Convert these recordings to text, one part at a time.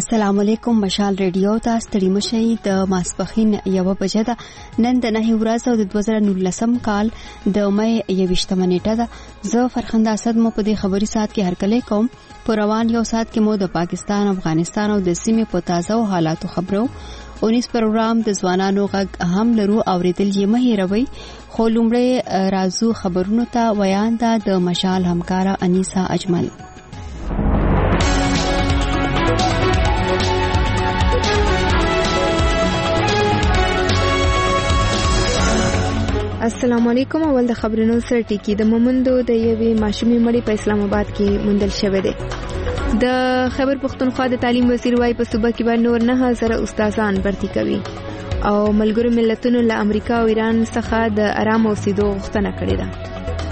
السلام علیکم. مشال ریډیو ته ستړي مشئ. د ماسپخین 1 بجه ده. نن د 9 ورځ او د 2019 کال د مې 21 نیټه ده. زه فرخنده اسد مو په دې خبري سات کې هرکلی کوم. په روان یو سات کې مو د پاکستان، افغانستان او د سیمې په تازه حالاتو خبرو. 19 پروګرام د ځوانانو غږ هم لرو اوریدل یې مه هېروئ. خو لومړی راځو خبرونو ته. ویان ده د مشال همکاره انیسا اجمل. السلام علیکم. اول د خبرونو سره ټکی. د مومندو د یوې ماشومې مړی په اسلام آباد کې موندل شوی دی. د خیبر پختونخوا د تعلیم وزیر وايي په صوبه کې به نور 9000 استادان بھرتی کوي او ملګرو ملتونو له امریکا او ایران څخه د آرام اوسېدو غوښتنه کړې ده.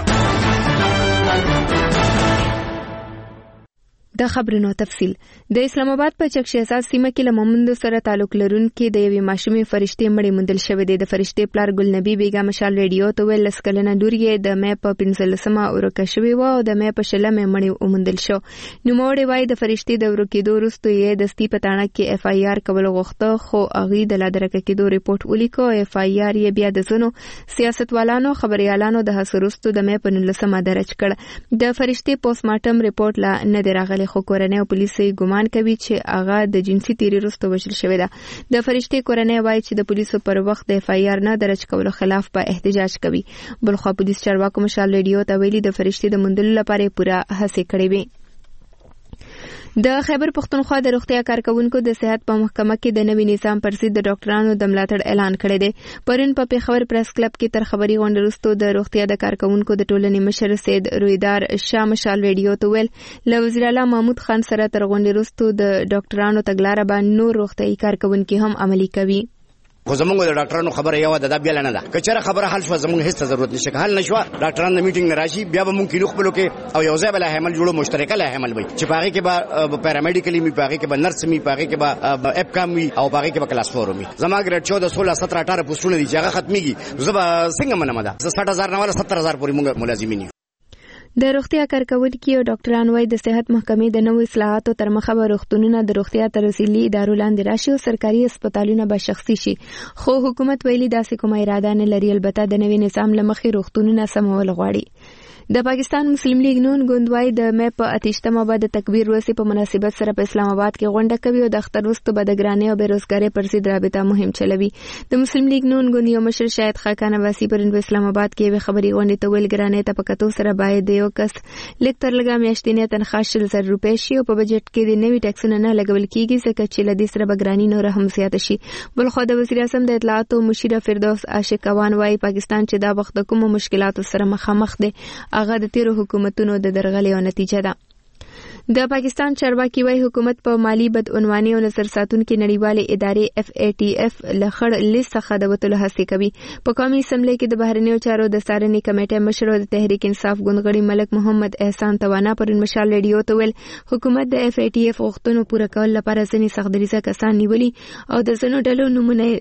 د خبرونو تفصیل. د اسلام آباد په چک شهزاد سیمه کې له مومندو سره تعلق لرونکي د یوې ماشومې فرشتې مړی موندل شوی دی. د فرشتې پلار ګل نبی بیګا مشال ریډیو ته ویل لسکلنه لور یې د مې په 15مه ورکه شوی و او د مې په 16مه مړی وموندل شو. نو موړی وای د فرشتې د ورکېدو وروسته یې د ستی په تاڼه کې اف ای آر کول غوښته، خو هغه د لادرکه کېدو ریپورت ولیکو. اف ای آر یې بیا د زونو سیاستوالانو خبريالانو د حسروستو د مې په 19مه درج کړ. د فرشتې پوسټ مارټم ریپورت لا نه دی راغلی، خو کورنۍ او پولیس ګمان کوي چې هغه د جنسي تیری وروسته وژل شوی ده. د فرشتې کورنۍ وایي چې د پولیسو پر وخت د اف ای آر نه درج کولو خلاف په احتجاج کوي. بلخوا پولیس چارواکو مشال ریډیو ته ویلي د فرشتې د موندلو لپاره پوره هڅې کړې وي. د خیبر پختونخوا د روغتیا کارکونکو د صحت په محکمه کې د نوي نظام پر ضد د ډاکټرانو د ملاتړ اعلان کړی دی. پرون په پیښور پریس کلب کې تر خبري غونډې وروسته د روغتیا د کارکونکو د ټولنې مشر سید رویدار شاه مشال ریډیو ته ویل له وزیر اعلی محمود خان سره تر غونډې وروسته د ډاکټرانو تګلارې باندې نور روغتیايي کارکونکو هم عملي کوي. خو زمونږ د ډاکټرانو خبره یو ده، دا بیا نه ده. کچره خبره حل شو زمونږ هیڅ ضرورت نشته. حل نشو ډاکټرانو د میټینګ نه راشي، بیا به مونږ کې نو خپلو کې او یو ځای بل حمل جوړو مشترکه له حمل وي چې پاره کې به پیرامیډیکلی می پاره کې به نرس می پاره کې به اپ کام وي او پاره کې به کلاس 4 وي. زما ګریډ 14 16 17 18 پوسټونه دي چې هغه ختميږي. زه به څنګه منم ده 60000 نه ولا 70000 پورې مونږ ملازمین. د روغتیا کارکونکو او ډاکټرانو وايي د صحت محکمې د نوو اصلاحاتو تر مخه به روغتونونه د روغتیا ترسیلي ادارو لاندې راشي او سرکاري هسپتالونه به شخصي شي. خو حکومت ویلي داسې کومه اراده نه لري. البته د نوي نظام له مخې روغتونونه سمول غواړي. د پاکستان مسلم لیگ نون ګوندوای د مې په 28مه بعد تکبیر ورځې په مناسبت سره په اسلام آباد کې غونډه کوي او د اختر وروسته به د ګرانۍ او بیروزګارۍ پر ضد رابطه مهم چلوي. د مسلم لیگ نون ګوند یو مشر شاهد خاکان واسی پرون په اسلام آباد کې یو خبري غونډه ته ویل ګرانۍ ته پکاتو سره باید یو کس لیکتر لګا میاشتنې تنخواه 100,000 روپۍ شي او په بجټ کې د نوي ټیکسونه نه لګول کیږي ځکه چې لدې سره به ګرانۍ نور هم زیات شي. بلخو د وزیر اعظم د اطلاعات او مشیر فردوس عاشقوان وايي پاکستان چې دا وخت د کوم مشکلاتو سره مخامخ دی هغه د تیرو حکومتونو د درغلې او نتیجه ده. د پاکستان چارواکي وايي حکومت په مالی بدعنواني او نظر ساتونکو نړیوالې ادارې FATF لخړ لیست څخه د وټلو هڅه کوي. په قومي اسمبلی کې د بهرنیو چارو د څارنې کمیټې مشر د تحریک انصاف ګوندغړي ملک محمد احسان توانا پر مشال ریډیو ته ویل حکومت د FATF غوښتنو پوره کول لپاره ځینې سختدریزه کسان نیولي او د ځینو ډلو نمونه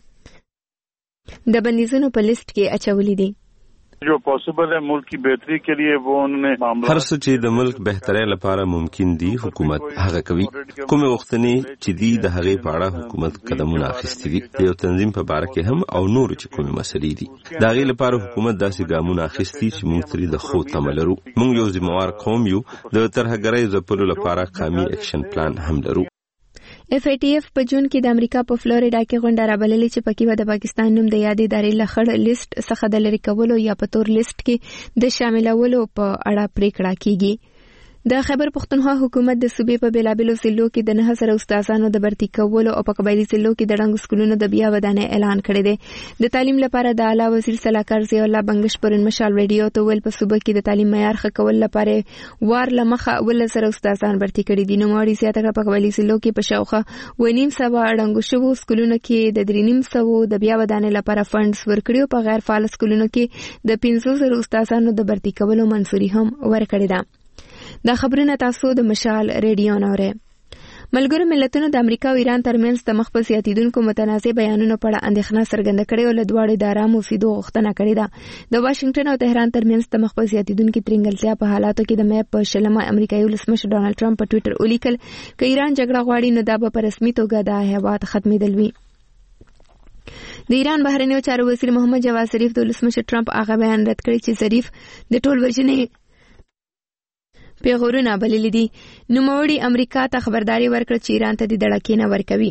د بندیزونو په لیست کې اچولي دي. जो पॉसिबल है मुल्क की बेहतरी के लिए वो उन्होंने मामला हर څه چې د ملک بهترۍ لپاره ممکن دي حکومت هغه کوي. کومه وختنی چې دی د هغه په اړه حکومت قدمونه اخیستي دي. د یو تنظیم په اړه کې هم او نور چې کومه مسلې دي دا غي لپاره حکومت داسې ګامونه اخیستي چې موږ ترې د خو تملرو. موږ یو ذمہوار قوم یو. د ترهګرۍ ځپلو لپاره قومي اکشن پلان هم لرو. FATF په جون کې د امریکا په فلوریډا کې غونډه رابللې چې پکې به د پاکستان نوم د یادې ادارې لخړ لیست څخه د لری کولو یا په تور لیست کې د شاملولو په اړه پریکړه کیږي. د خیبر پختونخوا حکومت د صوبې په بیلابیلو ضلعو کې د 9000 استادانو د بھرتی کولو او په قبایلی ضلعو کې د ډنګ سکولونو د بیا ودانۍ اعلان کړی دی. د تعلیم لپاره د اعلی وزیر صلاحکار ضیاء الله بنگش پرون مشال ریډیو ته ویل په صوبې کې د تعلیم معیار ښه کول لپاره وار لمخه 1000 استادان بھرتی کړي دي. نو موري زیاته کړه په قبایلی ضلعو کې په شاوخه 9.5 ډنګ شوو سکولونو کې د 3.5 د بیا ودانۍ لپاره فندز ورکړي او په غیر فعال سکولونو کې د 500 استادانو د بھرتی کولو منځوري هم ورکړي ده. دا خبرونه تاسو د مشال ریډیو نوره. ملګرو ملتونو د امریکا او ایران ترمنځ د مخ په زیاتیدونکو متنازع بیانونو په اړه اندېښنه څرګنده کړې او له دواړو د آرام اوسېدو غوښتنه کړې ده. د واشنگټن او تهران ترمنځ د مخ په زیاتیدونکو ترنګلتیا په حالاتو کې د مې په 20 امریکایي ولسمشر ډونالد ټرمپ په ټوئیټر ولیکل چې ایران جګړه غواړي نو دا به په رسمي توګه د هیواد ختمېدل وي. د ایران بهرنیو چارو وزیر محمد جواد ظریف د ولسمشر ټرمپ هغه بیان رد کړی چې ظریف د ټول ورجنې پیغورونه بللي دي. نوموړي امریکا ته خبرداري ورکړه چې ایران ته د دړکې نه ورکوي.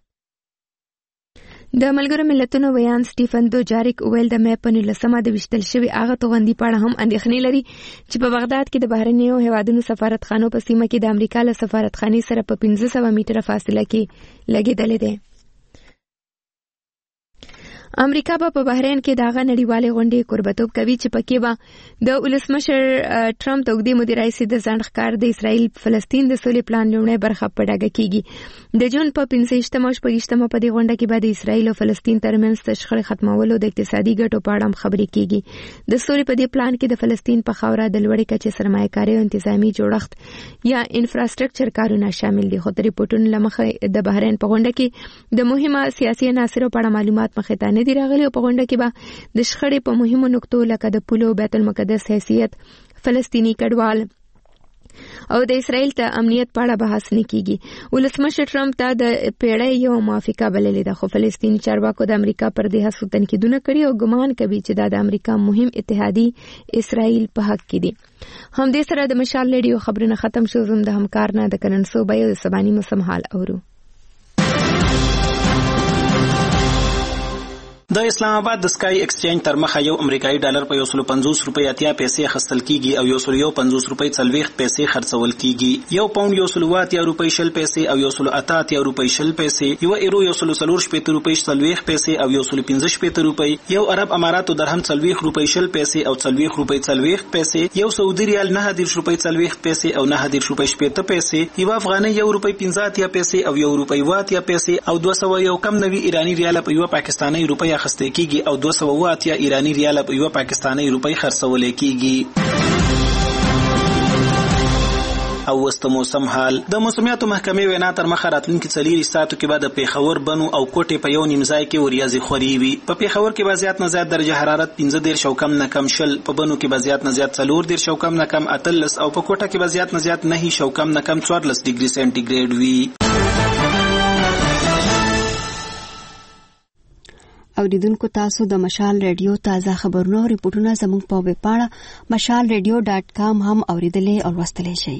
د ملګرو ملتونو ویان سټیفن دوجاریک ویل د مې په 19 د وشتل شوی هغه توغندي په اړه هم اندېښنې لري چې په بغداد کې د بهرنیو هیوادونو سفارتخانو په سیمه کې د امریکا له سفارتخانې سره په 1500 میټره فاصله کې لګېدلې ده. امریکا په بحرین کې داغه نړیوالې غونډې قربتوب کوي چې پکې به د ولسمشر ټرمپ د وګړي مدیر رئیس د ځان ښکار د اسرائیل فلسطین د سولې پلان لومړی برخه په ډاګه کیږي. د جون په 15 او 16 په دې غونډه کې به د اسرائیل او فلسطین ترمنځ د شخړې ختمولو د اقتصادي ګټو په اړه خبرې کیږي. د سولې په دې پلان کې د فلسطین په خاوره د لوړې کچې سرمایه‌کاري او انتظامی جوړښت یا انفراستراکچر کارونه شامل دي. خو د ریپورتونو لمخه د بحرین په غونډه کې د مهمه سیاسي عناصرو په اړه معلومات مخې ته نه دي راغلي او په غونډه کې به د شخړې په مهمو نقطو لکه د پولو بیت المقدس حیثیت فلسطینی کډوال او د اسرائیل ته امنیت په اړه بحث نه کیږي. ولسمشر ټرمپ ته د پیړۍ یو موافقه بللې ده خو فلسطینی چارواکو د امریکا پر دې هڅو تنقیدونه کړي او ګمان کوي چې دا د امریکا مهم اتحادي اسرائیل په حق کې دي. هم دې سره د مشال ریډیو خبرونه ختم شو. زم د همکار نه د کنن صوبې او سبانی موسم حال اورو. د اسلام آباد د سکای ایکسچینج تر مخه یو امریکایي ډالر په 150 روپۍ اتیا پیسې خرڅل کیږي او 150 روپۍ 40 پیسې خرڅول کیږي. یو پاوند 180 روپۍ 60 پیسې او 180 روپۍ 60 پیسې، یو ایرو 140 روپۍ 40 پیسې او 115 روپۍ، یو عرب اماراتو درهم 40 روپۍ 60 پیسې او 40 روپۍ 40 پیسې، یو سعودي ریال 9 روپۍ 40 پیسې او 9 روپۍ 60 پیسې، یو افغاني 1 روپۍ 15 پیسې او 1 روپۍ 80 پیسې او 200 یو کم نوي ایرانی ریال په یو پاکستاني روپۍ اخیستل کیږي او 280 ایرانی ریال په یو پاکستاني روپۍ خرڅول کیږي. او وست موسم حال. د موسمیاتو محکمې وینا تر مخه راتلونکي 4 ساعتو کې به د پیښور بنو او کوټې په یو نیمځای کې وریاځي خوري وي. په پیښور کې به زیات نه زیات درجه حرارت 15 او کم نه کم 20، په بنو کې به زیات نه زیات 14 او کم نه کم 18 او په کوټه کې به زیات نه زیات 9 او کم نه کم 14 ډیګري سنټیګریډ وي. اوریدونکو تاسو د مشال ریډیو تازه خبرونه او ریپورتونه زموږ په ویب پاڼه mashalradio.com هم اوریدلې او لوستلې شئ.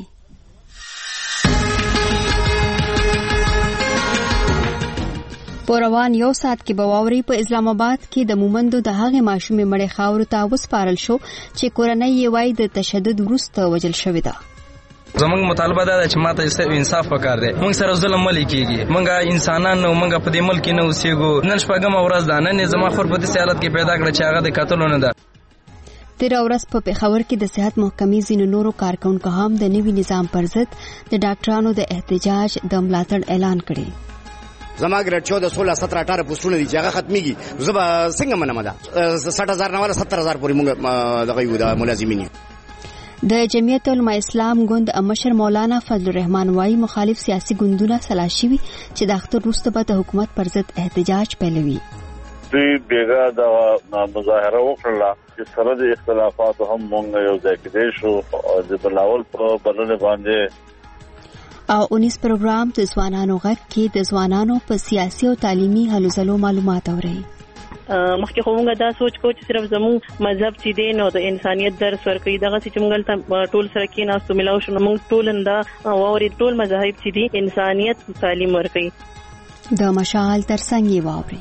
پروان یو سات کې بواوري په اسلام آباد کې د مومندو د هغه ماشومې مړې خاور ته وسپارل شو چې کورنۍ یې وای د تشدد وروسته وجل شوې ده. زمونږ مطالبه دا ده چې ماته انصاف پکار دی. موږ سره ظلم ملي کیږي. موږ انسانان نو موږ په دې ملک نه اوسېږو. نن شپږم ورځ ده، نن زما خور په دې حالت کې پیدا کړ چې هغه د قتلونه نه ده. تیر ورځ په پیښور کې د صحت محکمې ځینو نورو کارکونکو هم د نوي نظام پر ضد د ډاکټرانو د احتجاج د ملاتړ اعلان کړی. زما ګریډ 14 16 17 18 پوسټونه دي چې هغه ختميږي. زه به څنګه منم دا 60000 نه ولا 70000 پورې موږ دغه یو د ملازمین. د جمعیت علماء اسلام ګوند مشر مولانا فضل الرحمن وايي مخالف سیاسي ګوندونه سلاشي چې د اختر وروسته به د حکومت پر ضد احتجاج پیلوي. دوی بیګا د مظاهره وکړه چې سره د اختلافات هم مونږ یو ځای کې شو او د بلاول په بلنه باندې او 19 پروګرام د ځوانانو غږ کې د ځوانانو په سیاسي او تعلیمي هلو ځلو معلومات اوري. مخکې خو موږ دا سوچ کوو چې صرف زموږ مذهب چې دی نو د انسانیت درس ورکوي. دغه چې موږ ټول سره کېناستو ملاو شو نو موږ ټول دا واوري ټول مذاهب چې دی انسانیت تعلیم ورکوي. د مشال ترڅنګ یې واوري.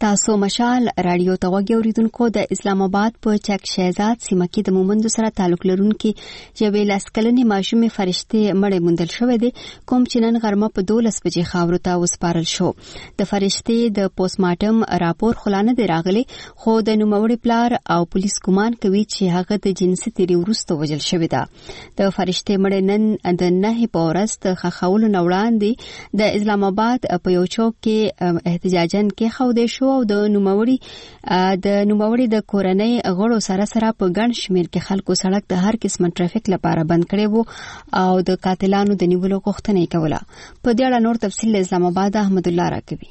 تاسو مشال رادیو ته غوږی اوریدونکو د اسلام آباد په چک شهزاد سیمه کې د مومندو سره تعلق لرونکي یوې لسکلنې ماشومې فرشتې مړې موندل شوې دي کوم چې نن غرمه په 12 بجې خاورو ته وسپارل شو. د فرشتې د پوسټمارټم راپور خلانه دی راغلی خو د نوموړي پلار او پولیس ګمان کوي چې هغه د جنسي تیری وروسته وژل شوې ده. د فرشتې مړې نن د 9 په ورځ د خخولو وړاندې د اسلام آباد په یو چوک کې احتجاجن کې خو شو او د نوموړي د کورنۍ غړو سره په ګڼ شمېر کې خلکو سړک د هر قسم ټرافیک لپاره بند کړی وو او د قاتلانو د نیولو غوښتنه یې کوله. په دې اړه نور تفصیل اسلام آباد احمد الله راکوي.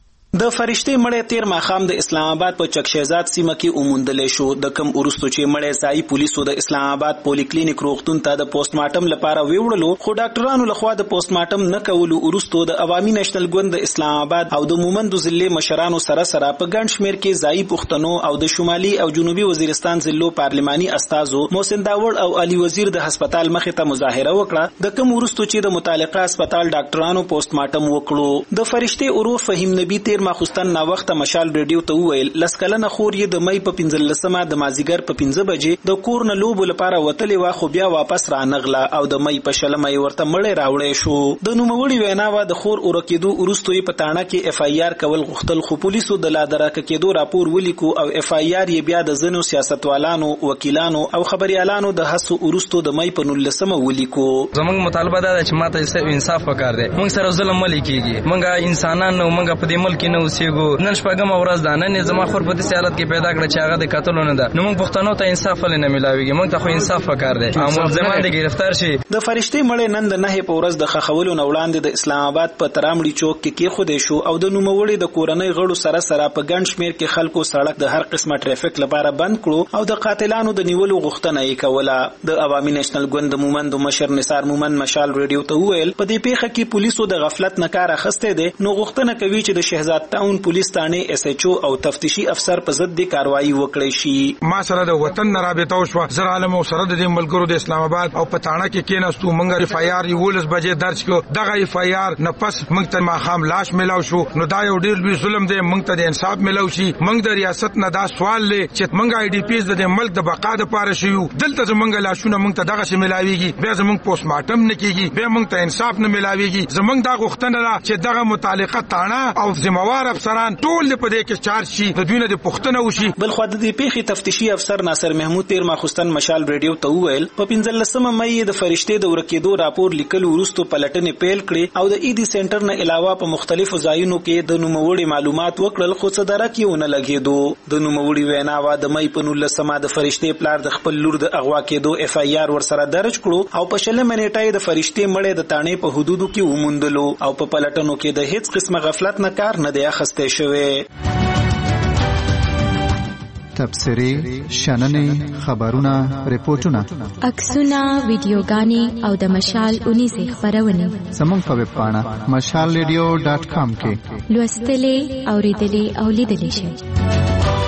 د فرشتې مړې تیر ماخام د اسلام آباد په چک شهزاد سیمه کې اوموندلې شو. د کم ورستو چې مړې ځای پولیسو د اسلام آباد پولی کلینیک روغتون ته د پوسټمارټم لپاره ویوړلو خو ډاکټرانو لخوا د پوسټمارټم نه کولو ورستو د عوامي نېشنل ګوند د اسلام آباد او د مومندو ضلع مشرانو سره په ګڼ شمېر کې ځای پښتنو او د شمالي او جنوبي وزیرستان ضلعو پارلماني استازو محسن داوړ او علي وزیر د هسپتال مخې ته مظاهره وکړه. د کم ورستو چې د متعلقه هسپتال ډاکټرانو پوسټمارټم وکړو. د فرشتې ورور فهیم نبی تیر ماخوستن نا وخت مشال ریډیو ته وویل لسکلنه خور یې د مې په 15مه د مازیګر په 5 بجې د کور نه لوب لپاره وتلې وا خو بیا واپس رانغله او د مې په شلمه ورته مړې راوړې شو. د نوموړي ویناوه د خور اورکیدو ورستوي په تاڼه کې اف آی آر کول غختل خو پولیسو د لادرکه کېدو راپور ولیکو او اف آی آر یې بیا د زنو سیاستوالانو وکیلانو او خبريالانو د حسو ورستو د مې په 19مه ولیکو. زمونږ مطالبه ده چې ماته انصاف وکړ دي. موږ سره ظلم ملي کیږي. موږ انسانان نو موږ په دې ملک نه اوسېګو. نن شپږم ورځ ده نن زما خور په دې حالت کې پیدا کړ چې هغه د قتل نه ده. نو موږ پښتنو ته انصاف ولې نه ملاويږي. موږ ته خو انصاف وکړ دي. او ملزمان دې گرفتار شي. د فرشتې مړې نن د 9 په ورځ د خخولو وړاندې د اسلام آباد په ترامړي چوک کې خودې شو او د نوموړي د کورنۍ غړو سره په ګڼ شمېر کې خلکو سړک د هر قسمه ټرافیک لپاره بند کړو او د قاتلانو د نیولو غوښتنه یې کوله. د عوامي نېشنل ګوند مومندو مشر نثار مومند مشال ریډیو ته وویل په دې پیښه کې پولیسو د غفلت نه کار اخیسته دي. نو غوښتنه کوي چې د شهزاد ټاون پولیس ثانه اس ایچ او تفتیشي افسر په ضد کاروایی وکړي شي. ما سره د وطن نه رابطه وشو. زر عالم او سره د ملګرو د اسلام آباد او پټاڼه کې کېناستو. منګه اف آی آر 11 بجې درج کړو. دغه اف آی آر نه پس موږ ته ماخام لاش ملاو شو. نو دا یو ډیر لوی ظلم دی. موږ ته د انصاف ملاو شي. موږ د ریاست نه دا سوال لې چې موږ آی ډی پیز د ملک د بقا لپاره شیو. دلته زمونږ لاشونه موږ ته دغه شی ملاويږي. بیا زمونږ پوسټمارټم نه کیږي. بیا موږ ته انصاف نه ملاويږي. زمونږ دا غوښتنه ده چې دغه متعلقه تاڼه او ذمہوار افسران ټول په دې کې چارج شي. د دوی نه د پښتنه وشي. بل خو د دې پیښې تفتیشي افسر ناصر محمود تیر ماخوستن مشال ریډیو ته وویل په 15مه مې د فرشتې د ورکېدو راپور لیکل ورستو پلټنې پیل کړې او د ایدي سنټر نه علاوه په مختلفو ځایونو کې د نوموړي معلومات وکړل خو څه درک یې ونه لګېدو. د نوموړي ویناوه د مې په 19مه د فرشتې پلار د خپل لور د اغوا کېدو اف آی آر ورسره درج کړو او په شلمه نیټه د فرشتې مړې د تانې په حدودو کې وموندلو او په پلټنو کې د هیڅ قسمه غفلت نه کار نه دی اخیسته شوی. تبصرې، شننې، خبرونه، ریپورتونه، عکسونه، ویډیوګانې او د مشال 19 خبرونه زموږ په ویب پاڼه mashalradio.com کې لوستلې، اوریدلې او لیدلې شئ.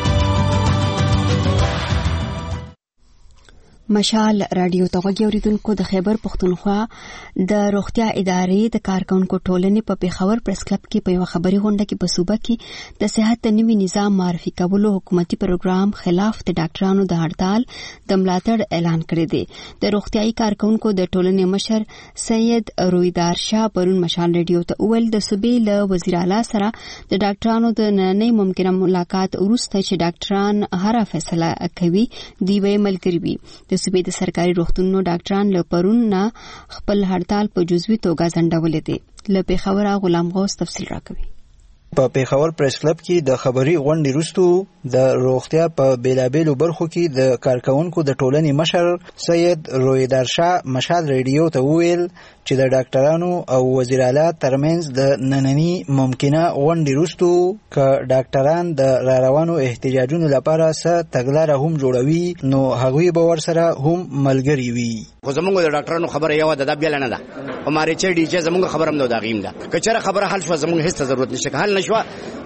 مشال رادیو ته غوږی اوریدونکو د خیبر پښتونخوا د روغتیا ادارې د کارکونکو ټولنې په پیښور پریس کلب کې په یو خبري غونډه کې په صوبه کې د صحت نوي نظام معرفي کولو حکومتي پروګرام خلاف د ډاکټرانو د هړتال د ملاتړ اعلان کړی دی. د روغتیايي کارکونکو د ټولنې مشر سید رویدار شاه پرون مشال رادیو ته وویل د صوبې له وزیر اعلی سره د ډاکټرانو د نننۍ ممکنه ملاقات وروسته چې ډاکټران هر فیصله کوي دی وی ملګری وي. د صوبې د سرکاري روغتونونو ډاکټران له پرون نه خپل هړتال په جزوي توګه ځنډولې دي. له پیښور غلام غوث تفصیل راکوي. په پیښور پریس کلب کې د خبري غونډې وروسته د روغتیا په بیلابېلو برخو کې د کارکونکو د ټولنې مشر سید رویدار شاه مشال ریډیو ته وویل چې د ډاکټرانو او وزیر اعلی ترمنځ د نننی ممکنه غونډې وروسته که ډاکټران د راروانو احتجاجونو لپاره څه تګلاره هم جوړوي نو هغوی به ورسره هم ملګري وي. خو زمونږ د ډاکټرانو خبره یو ده بیل نه ده. هماره چې ډي چې زمونږ خبره هم نو دا غیم ده. که چېرې خبره حل شو زمونږ هیڅ ضرورت نشته. حل نشو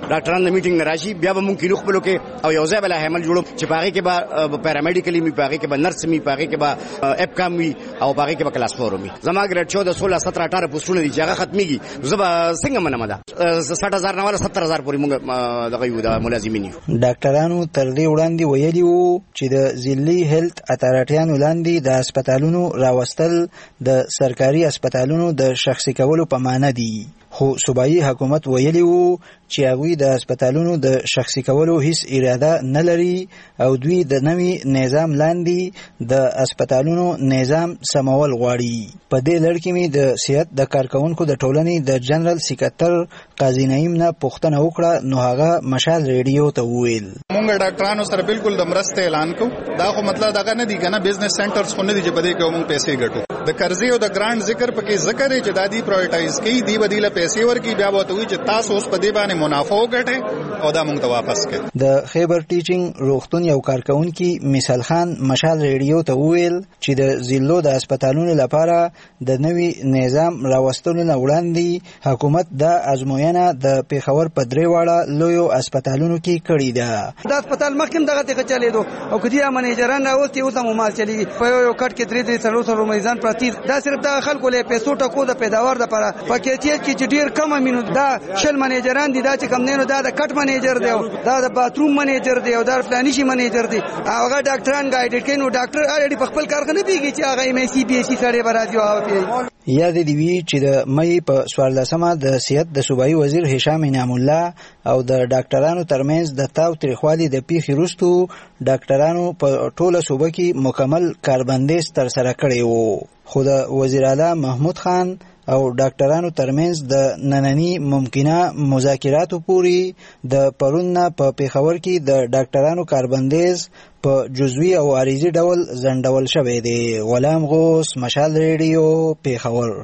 ډاکټران د میټینګ ناراضي بیا به مونږ کینو خپل کې او یو ځای بل حمل جوړو چې پاره کې به پیرامیډیکلی می پاره کې به نرس می پاره کې به اپکام وی او پاره کې به کلاس 4 می زما ګریډ 14 16 17 18 پوسټونه دي چې هغه ختميږي زه به څنګه منم دا 60000 نه ولا 70000 پورې مونږ دغه یو د ملازمین یو ډاکټرانو تر دې وړاندې ویلي وو چې د ځلي هیلث اتارټیانو لاندې د هسپتالونو راوستل د سرکاري هسپتالونو د شخصي کولو په معنی دي خو صوبایي حکومت ویلي وو چې هغوی د هسپتالونو د شخصي کولو هیڅ اراده نه لري او دوی د نوي نظام لاندې د هسپتالونو نظام سمول غواړي. په دې لړ کې مې د صحت د کارکونکو د ټولنې د جنرال سکرټر قاضي نعیم نه پوښتنه وکړه نو هغه مشال ریډیو ته وویل مونږ ډاکټرانو سره بالکل د مرستې اعلان کو دا خو مطلب دغه نه دی کنه بزنس سنټرز خو نه دي چې بده کې مونږ پیسې ګټو د قرضې او د ګرانټ ذکر پکې ذکر چې دادی پرایورټایز کوي دی بدیله پیسې ورکی بیا وته وي چې تاسو اوس په دې باندې منافع وګټئ او دا مونږ ته واپس کړي. د خیبر ټیچینګ روغتون یو کارکونکي مثال خان مشال ریډیو ته وویل چې د ضلعو د هسپتالونو لپاره د نوي نظام راوستلو نه وړاندې حکومت د ازموینه د پیښور په درې واړه لویو هسپتالونو کې کړې ده. دا هسپتال مخکې دغه ته چلیدو او کدي منیجران راوستي اوس هم مال چلی په یو کټ کې درې سره مریضان پراتی دا صرف د خلکو له پیسو ټکو د پیداوار لپاره پکې چې ډیر کم مینو دا شل منیجران دي دا چې کم نه دا د کټ منیجر دی دا د باتروم منیجر دی او دا فلانی شي منیجر دی هغه ډاکټران ګایډ کینو ډاکټر اړې په خپل کار نه پیږي چې هغه ایم سی بي سی سره برازي او پیږي. یاد دی وی چې د مې په 14مه د صحت د صوبایي وزیر هشام انعام الله او د ډاکټرانو ترمنځ د تاو تریخوالي د پیښې وروسته ډاکټرانو په ټوله صوبه کې مکمل کاربندیز تر سره کړی وو خو د وزیر اعلی محمود خان او ډاکټرانو ترمنځ د نننی ممکنه مذاکراتو پوري د پرون په پیښور کې د ډاکټرانو کاربندیز په جزوی او عارضی ډول ځنډول شوی دی. غلام غوث مشال ریډیو پیښور.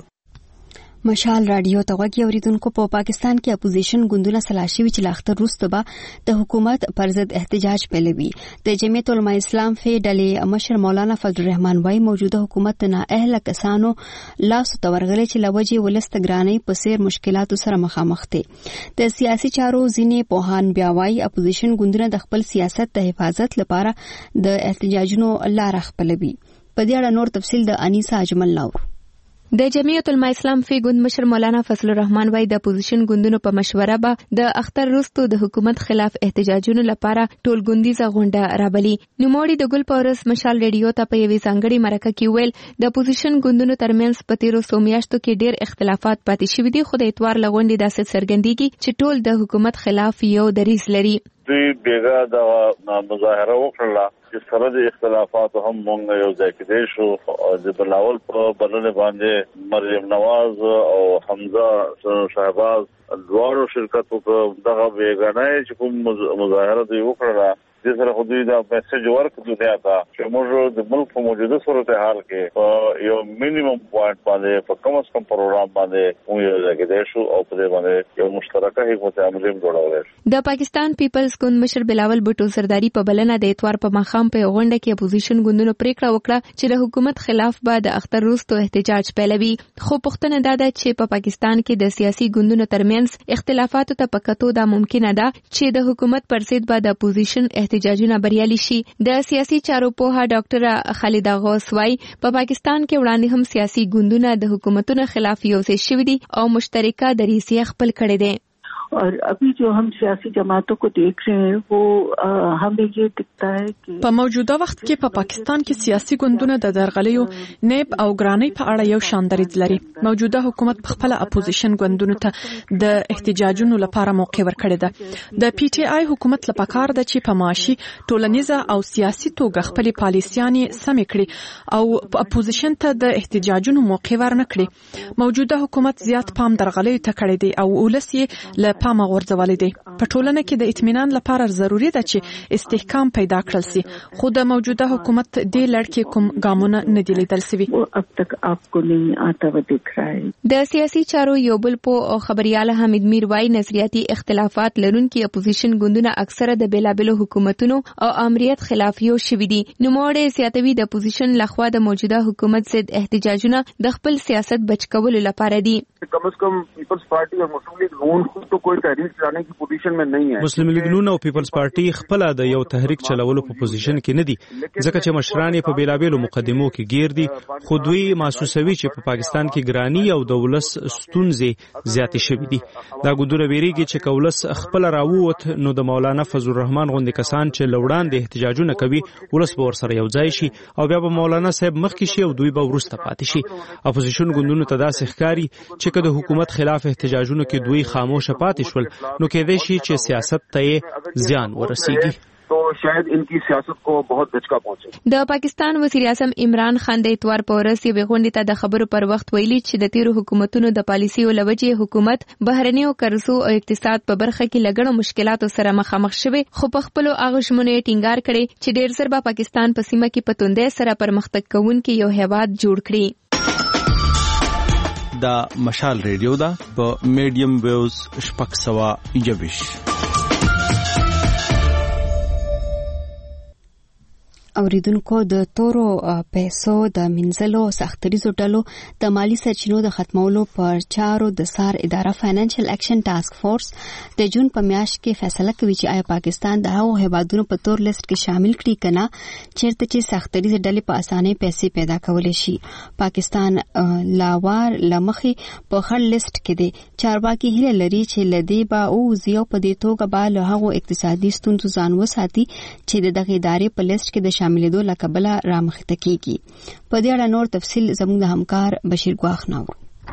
مشال رادیو ته غوږی اوریدونکو په پاکستان کې اپوزیشن ګوندونه سلاشي چې لاختر وروسته به د حکومت پر ضد احتجاج پیلوي. د جمعیت علماء اسلام فی ډلې مشر مولانا فضل الرحمن وايي موجوده حکومت نه اهل کسانو لاس تورغلې چې لوجه ولست ګرانی په سیر مشکلاتو سره مخامخ دي. د سیاسي چارو ځینې پوهان بیا وايي اپوزیشن ګوندونه د خپل سیاست د حفاظت لپاره د احتجاجونو لار خپلوي. په دې اړه نور تفصیل د انیسا اجمل لاور. د جمعیت علماء اسلام فی ګوند مشر مولانا فضل الرحمن وايي د اپوزیشن ګوندونو په مشوره به د اختر وروسته د حکومت خلاف احتجاجونو لپاره ټول ګوندیزه غونډه رابلي. نوموړي د ګل پورس مشال ریډیو ته په یوې ځانګړي مرکه کې ویل د اپوزیشن ګوندونو ترمنځ په تیرو څو میاشتو کې ډېر اختلافات پاتې شوي دي خو د اتوار لغونډې داسې څرګندېږي چې ټول د حکومت خلاف یو دریځ لري. دوی بیګا د مظاهره وکړه چې سره د اختلافاتو هم مونږ یو ځای کې شو د بلاول په بلنه باندې مریم نواز او حمزه شهباز دواړو شرکت وکړه دغه بیګانه چې کوم مظاهره دوی وکړه د سره خو دوی دا میسج ورکړ دنیا ته چې موږ د ملک په موجوده صورتحال کې یو مینیمم پوینټ باندې په کم از کم پروګرام باندې موږ یو ځای کې شو او په دې باندې یو مشترکه حکومت عملي جوړول. د پاکستان پیپلز ګوند مشر بلاول بوټو سرداری په بلنه د اتوار په ماښام په غونډه کې اپوزیشن ګوندونو پریکړه وکړه چې د حکومت خلاف به د اختر وروسته احتجاج پیلوي. خو پوښتنه دا ده چې په پاکستان کې د سیاسي ګوندونو ترمنځ اختلافاتو ته پکتو دا ممکنه ده چې د حکومت پر ضد به د اپوزیشن احتجاجونه بریالي شي. د سیاسي چارو پوها ډاکټر خالد غوث وايي په پاکستان کې وړاندې هم سیاسي ګوندونه د حکومتونو خلاف یو ځای شوي دي او مشترکه دریځ خپل کړی دی. और अभी जो हम सियासी जमातों को देख रहे हैं वो हमें ये दिखता है कि په موجوده وخت کې په پاکستان کې سیاسي ګوندونه د درغلیو نیب او ګرانی په اړه یو شان دریځ لري. موجوده حکومت په خپل اپوزیشن ګوندونو ته د احتجاجونو لپاره موقع ورکړی ده. د پی ټی آی حکومت لپاره کار ده چې په معاشي ټولنیزه او سیاسي توګه خپل پالیسیانې سمې کړي او اپوزیشن ته د احتجاجونو موقع ورنکړي. موجوده حکومت زیات پام درغلیو ته کړی دی او ولس یې له پامه غورځولې دي. په ټولنه کې د اطمینان لپاره ضروری ده چې استحکام پیدا کړل شي خو د موجوده حکومت دې لړ کې کوم ګامونه نه دي لیدل شوي. د سیاسي چارو یو بل په خبريال حمید میر وايي نظریاتي اختلافات لرونکي اپوزیشن ګوندونه اکثره د بیلابلو حکومتونو او امریت خلاف یو شوي دي. نوموړي زیاتوي د اپوزیشن لخوا د موجوده حکومت ضد احتجاجونه د خپل سیاست بچ کولو لپاره دي. کم از کم پیپلز پارٹی اور مسلم لیگ نون خود تو कोई तहरीक चलाने की पोजीशन में नहीं है. مسلم لیگ نون او پیپلز پارټي خپل د یو تحریک چلولو په پوزیشن کې نه دي ځکه چې مشران په بیلابېلو مقدمو کې گیر دي. خو دوی محسوسوي چې په پاکستان کې ګرانی او د ولس ستونزې زیاتې شوې دي. دا ګډوډه ویریږي چې کولس خپل راووت نو د مولانا فضل الرحمن غوندې کسان چې لوړان د احتجاجونه کوي ولس به ورسره یو ځای شي او بیا به مولانا صاحب مخکې شي او دوی به وروسته پاتې شي. اپوزیشن ګوندونو ته داسې ښکاري چې که د حکومت خلاف احتجاجونو کې دوی خاموشه پاتې شول نو کېدای شي چې سیاست ته زیان ورسیږي. تو شاید ان کی سیاست کو بہت دھچکا پہنچے. د پاکستان وزیر اعظم عمران خان د اتوار په ورځ یوې غونډې ته د خبرو پر وخت ویلي چې د تیرو حکومتونو د پالیسیو له وجې حکومت بهرنیو قرضو او اقتصاد په برخه کې لګڼو مشکلاتو سره مخامخ شوی خو په خپلو هغه ژمنو یې ټینګار کړی چې ډېر ژر به پاکستان په سیمه کې په توندۍ سره پرمختګ کوونکی یو هیواد جوړ کړي. دا مشال ریډیو دا په میډیم ویوز 621. اوریدونکو د تورو پیسو د منځلو سختریزو ډلو د مالی سرچینو د ختمولو پر چارو د سار اداره فاینانشل اکشن ټاسک فورس د جون په میاشت کې فیصله کوي چې آیا پاکستان د هغو هیوادونو په تور لیست کې شامل کړي کنه چیرته چې سختریزه ډلې په اسانۍ پیسې پیدا کولای شي. پاکستان لاوار لمخې په خړ لیست کې دی. چارواکي هیله لري چې لدی با او زیو په دې توګه به له هغو اقتصادي ستونزو ځان وساتي چې دغه ادارې په لیست کې د شاملېدو له کبله رامخته کیږي. په دې اړه نور تفصیل زموږ د همکار بشیر ګواخ ناو.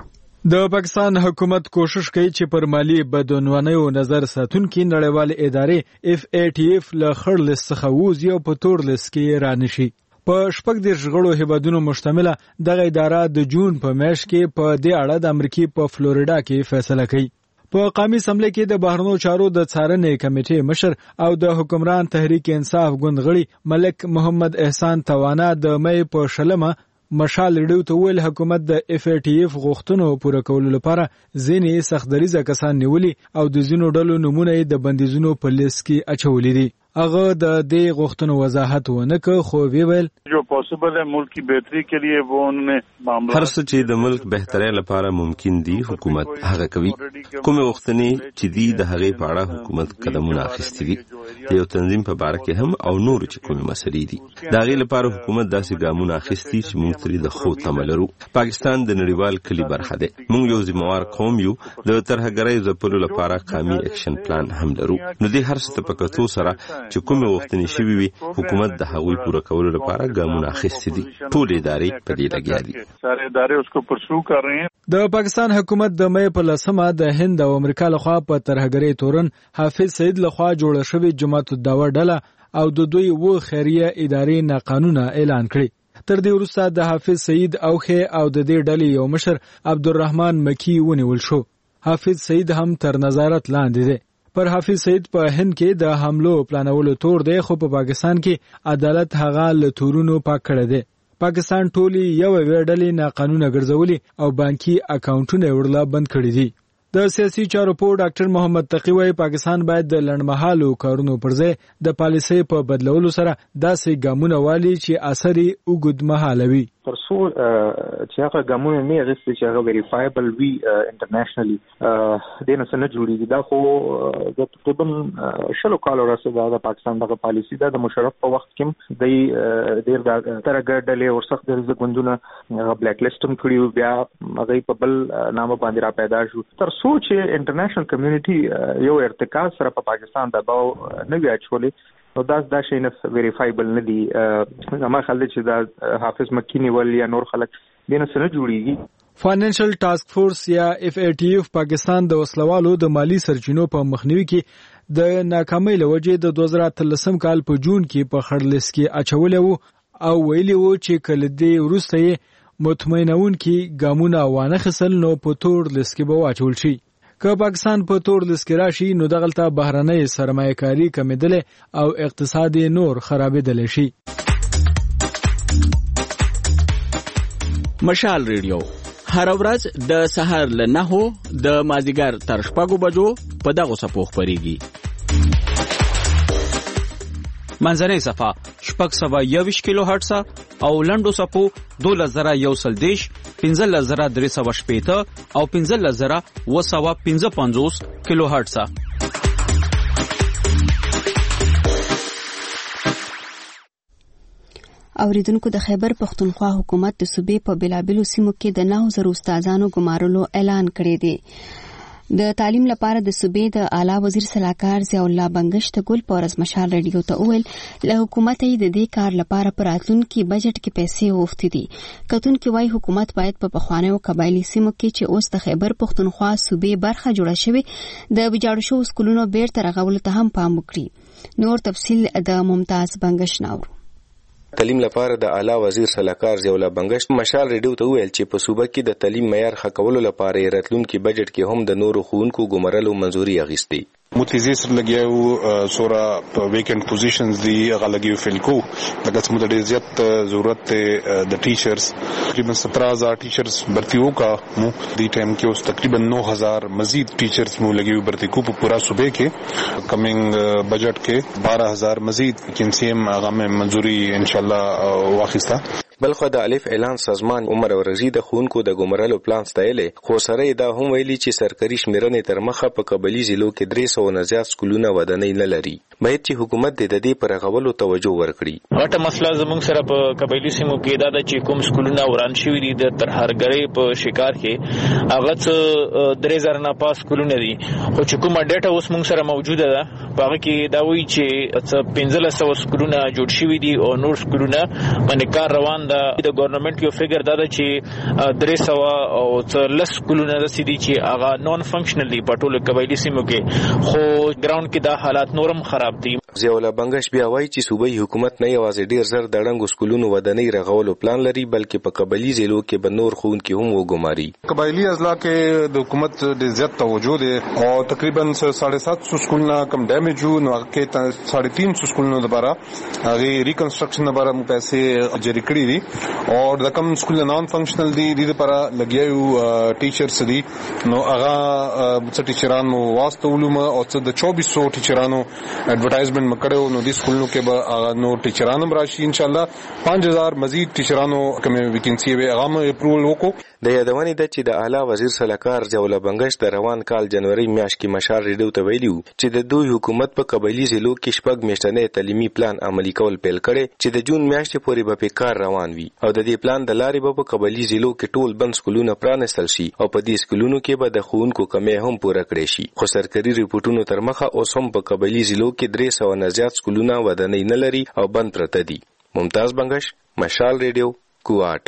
د پاکستان حکومت کوشش کوي چې پر مالی بدعنوانیو نظر ساتونکي نړیوالې ادارې FATF له خړ لیست څخه ووځي او په تور لیست کې رانشي. په 14 غړو هیوادونو مشتمله دغه اداره د جون په میاشت کې په دې اړه د امریکای په فلوریدا کې فیصله کوي. په قومي اسمبلی کې د بهرنیو چارو د څارنې کمیټې مشر او د حکمران تحریک انصاف ګوند غړي ملک محمد احسان توانا د مې په شلمه مشال ریډیو ته ویل حکومت د FATF غوښتنو پوره کولو لپاره ځینې سختدریزه کسان نیولي او د ځینو ډلو نمونه د بندیزونو په لیست کې اچولي دي. هغه د دې غوښتنو وضاحت ونه کړ خو ویل جو پوسیبل ہے ملک کی بهتری کے لیے وہ انہوں نے معاملات هر څه چې د ملک بهترۍ لپاره ممکن دي حکومت هغه کوي. کومه غوښتنې چې دی د هغې په اړه حکومت قدمونه اخیستي دي د یو تنظیم په باره کې هم او نور چې کومه مسلې دي د هغې لپاره حکومت داسې ګامونه اخیستي چې موږ ترې د ښو تمه لرو. پاکستان د نړیوال کلي برخه دی. موږ یو ذمہوار قوم یو. د ترهګرۍ ځپلو لپاره قومي اکشن پلان هم لرو. نو دې هر څه ته په کتو سره چې کومه غوښتنې شوې وي حکومت د هغوی پوره کولو لپاره ګامونه اخیستي دي. ټول ادارې په دې لګیا دي. سارے ادارې اس کو پرسو کر رہے ہیں. د پاکستان حکومت د مې په لسمه د هند او امریکا لخوا په ترهګرۍ تورن حافظ سعید لخوا جوړه شوې جماعت الدعوه ډله او د دوی و خیریه ادارې ناقانونه اعلان کړي. تر دې وروسته د حافظ سعید اوخه او د دې ډلې یو مشر عبدالرحمن مکی ونیول شو. حافظ سعید هم تر نظارت لاندې دی. پر حافظ سعید په هند کې د حملو پلانولو تور دی خو په پاکستان کې عدالت هغه له تورونو پاک کړی دی. پاکستان ټولي یو ویډلې ناقانونه ګرځولي او بانکي اکاونټونه ورلا بند کړی دي. د سیاسي چارو په ډاکټر محمد تقی وايي پاکستان باید د لړمحالو کارونو پر ځای د پالیسۍ په بدلولو سره داسې ګامونه والي چې اثر یې اوږد مهاله وي. ترڅو چې هغه ګامونه نه اخیستي چې هغه ویریفایبل وي انټرنیشنلی دې نه څه جوړیږي. دا خو د تقریبا شلو کالو راځي د پاکستان دغه پالیسي ده. د مشرف په وخت کې د ډېر ترهګر ډلې او سخت درزه ګوندونه هغه بلیک لیست هم کړي بیا هغه په بل نامه باندې را پیدا شو. ترڅو چې انټرنیشنل کمیونټي یو ارتکاز سره په پاکستان دباو نه وی اچولي نو دا شي نه ویریفایبل نه دي. ما خلک چې دا حافظ مکی نیول یا نور خلک دینه سره جوړیږي. فاینانشل ټاسک فورس یا FATF پاکستان د وسلوالو د مالی سرچینو په مخنیوي کې د ناکامۍ له وجې د 2013 کال په جون کې په خړ لیست کې اچولې وو او ویلي وو چې کله دې وروسته یې مطمئنون کې ګامونه وانه خسل نو په تور لیست کې به واچول شي. که پاکستان په تور لیست کې راشي نو دغلته بهرنۍ سرمایه‌کاري کمیدل او اقتصادي نور خرابېدل شي. مشال ریډیو هر ورځ د سحر له 9 د مازیګر تر 6 بجو په دغه صفو خبريږي. منځنۍ صفه 621 کیلو هرتز او لنډو صفو 2130 15380 او 15255 کیلو هرتز. اوریدونکو د خیبر پختونخوا حکومت د صوبې په بلابلو سیمو کې د 9000 استادانو ګمارلو اعلان کړی دی. د تعلیم لپاره د صوبې د اعلی وزیر صلاحکار ضیاء الله بنگش ته ګل پورز مشال ریډیو ته وویل له حکومت یې د دې کار لپاره پر راتلونکي بجټ کې پیسې وغوښتې دي. کتونکي وايي حکومت باید په پخوانیو قبایلی سیمو کې چې اوس د خیبر پختونخوا صوبې برخه جوړه شوې د ویجاړ شوو سکولونو بیرته رغولو ته هم پام وکړي. نور تفصیل د ممتاز بنگش ناورو. تعلیم لپاره د اعلی وزیر صلاحکار ضیاء الله بنگش مشال ریډیو ته ویل چې په صوبه کې د تعلیم معیار ښه کولو لپاره راتلونکي بجټ کې هم د نورو ښوونکو ګمارلو منځوري اخیستې. متیزی سره لګیاو سورا ویکنت پوزیشنز دی هغه لګیو فلکو لکه څنګه د زیات ضرورت د ټیچرز تقریبا 17000 ټیچرز भर्ती وکا مو دی ټایم کې اوس تقریبا 9000 مزید ټیچرز مو لګیو भर्ती کو په پورا صوبې کې کمینګ بجټ کې 12000 مزید کینسیم هغه منځوري ان شاء الله واخیستا. بلخو د الف اعلان سازمان عمر ورزی د خونکو د ګمرلو پلان ستایلې خو سره دا هم ویلي چې سرکاري شمیرنې تر مخه په قبایلی ضلعو کې 300 نه زیات سکولونه ودانۍ نه لري. باید چې حکومت د دې پر غولو توجه ورکړي. غټه مسله زموږ سره په قبایلی سیمو کې دا چې کوم سکولونه وران شوي دي د ترهرګرۍ په شکار کې هغه 3000 نه پاس سکولونه دي خو چې کومه ډیټا اوس موږ سره موجوده ده هغه کې دا وایي چې 1500 سکولونه جوړ شوي دي او نور سکولونه باندې کار روان د ګورنمنت یو فګر دا ده چې 300 او 30 سکولونه د سیدي چې هغه نون فنکشنل دي په ټولو قبایلی سیمو کې خو ګراوند کې دا حالات نورم خراب دي. ضیاء الله بنگش بیا وایي چې صوبایي حکومت نه یوازې ډیر زر د ړنګو سکولونو ودانۍ رغولو پلان لري بلکې په قبایلی ضلعو کې به نور ښوونکي هم وګماري. قبایلی اضلاع کې د حکومت د زیات توجه دی او تقریبا 750 سکولونه کم ډیمیج نو کې 350 سکولونو لپاره هغه ریکنسټرکشن لپاره پیسې جاری کړې دي او د کم سکول نان فنکشنل دي د لپاره لګیاو ټیچرز دي نو هغه څه ټیچرانو واسطه علوم او څه د 2400 ټیچرانو ایڈورټایزمنٹ مکړو نو د سکولونو کې به نو ټیچرانو راشي ان شاء الله 5000 مزید ټیچرانو کومه ویکنسی به هغه اپروول وکړو. د یادونې ده چې د اعلی وزیر صلاحکار ضیاء الله بنگش د روان کال جنوري میاشت کې مشال ریډیو ته ویلي چې د دوی حکومت په قبایلی ضلعو کې شپږ میاشتنې تعلیمي پلان عملي کول پیل کړي چې د جون میاشتې پورې به په کار روان وي او د دې پلان د لارې به په قبایلی ضلعو کې ټول بند سکولونه پرانستل شي او په دې سکولونو کې به د ښوونکو کمې هم پوره کړي شي. خو سرکاري ریپورتونو تر مخه اوس هم په قبایلی ضلعو کې 300 نه زیات سکولونه ودانۍ نه لري او بند پرته دي. ممتاز بنگش مشال ریډیو کوټ.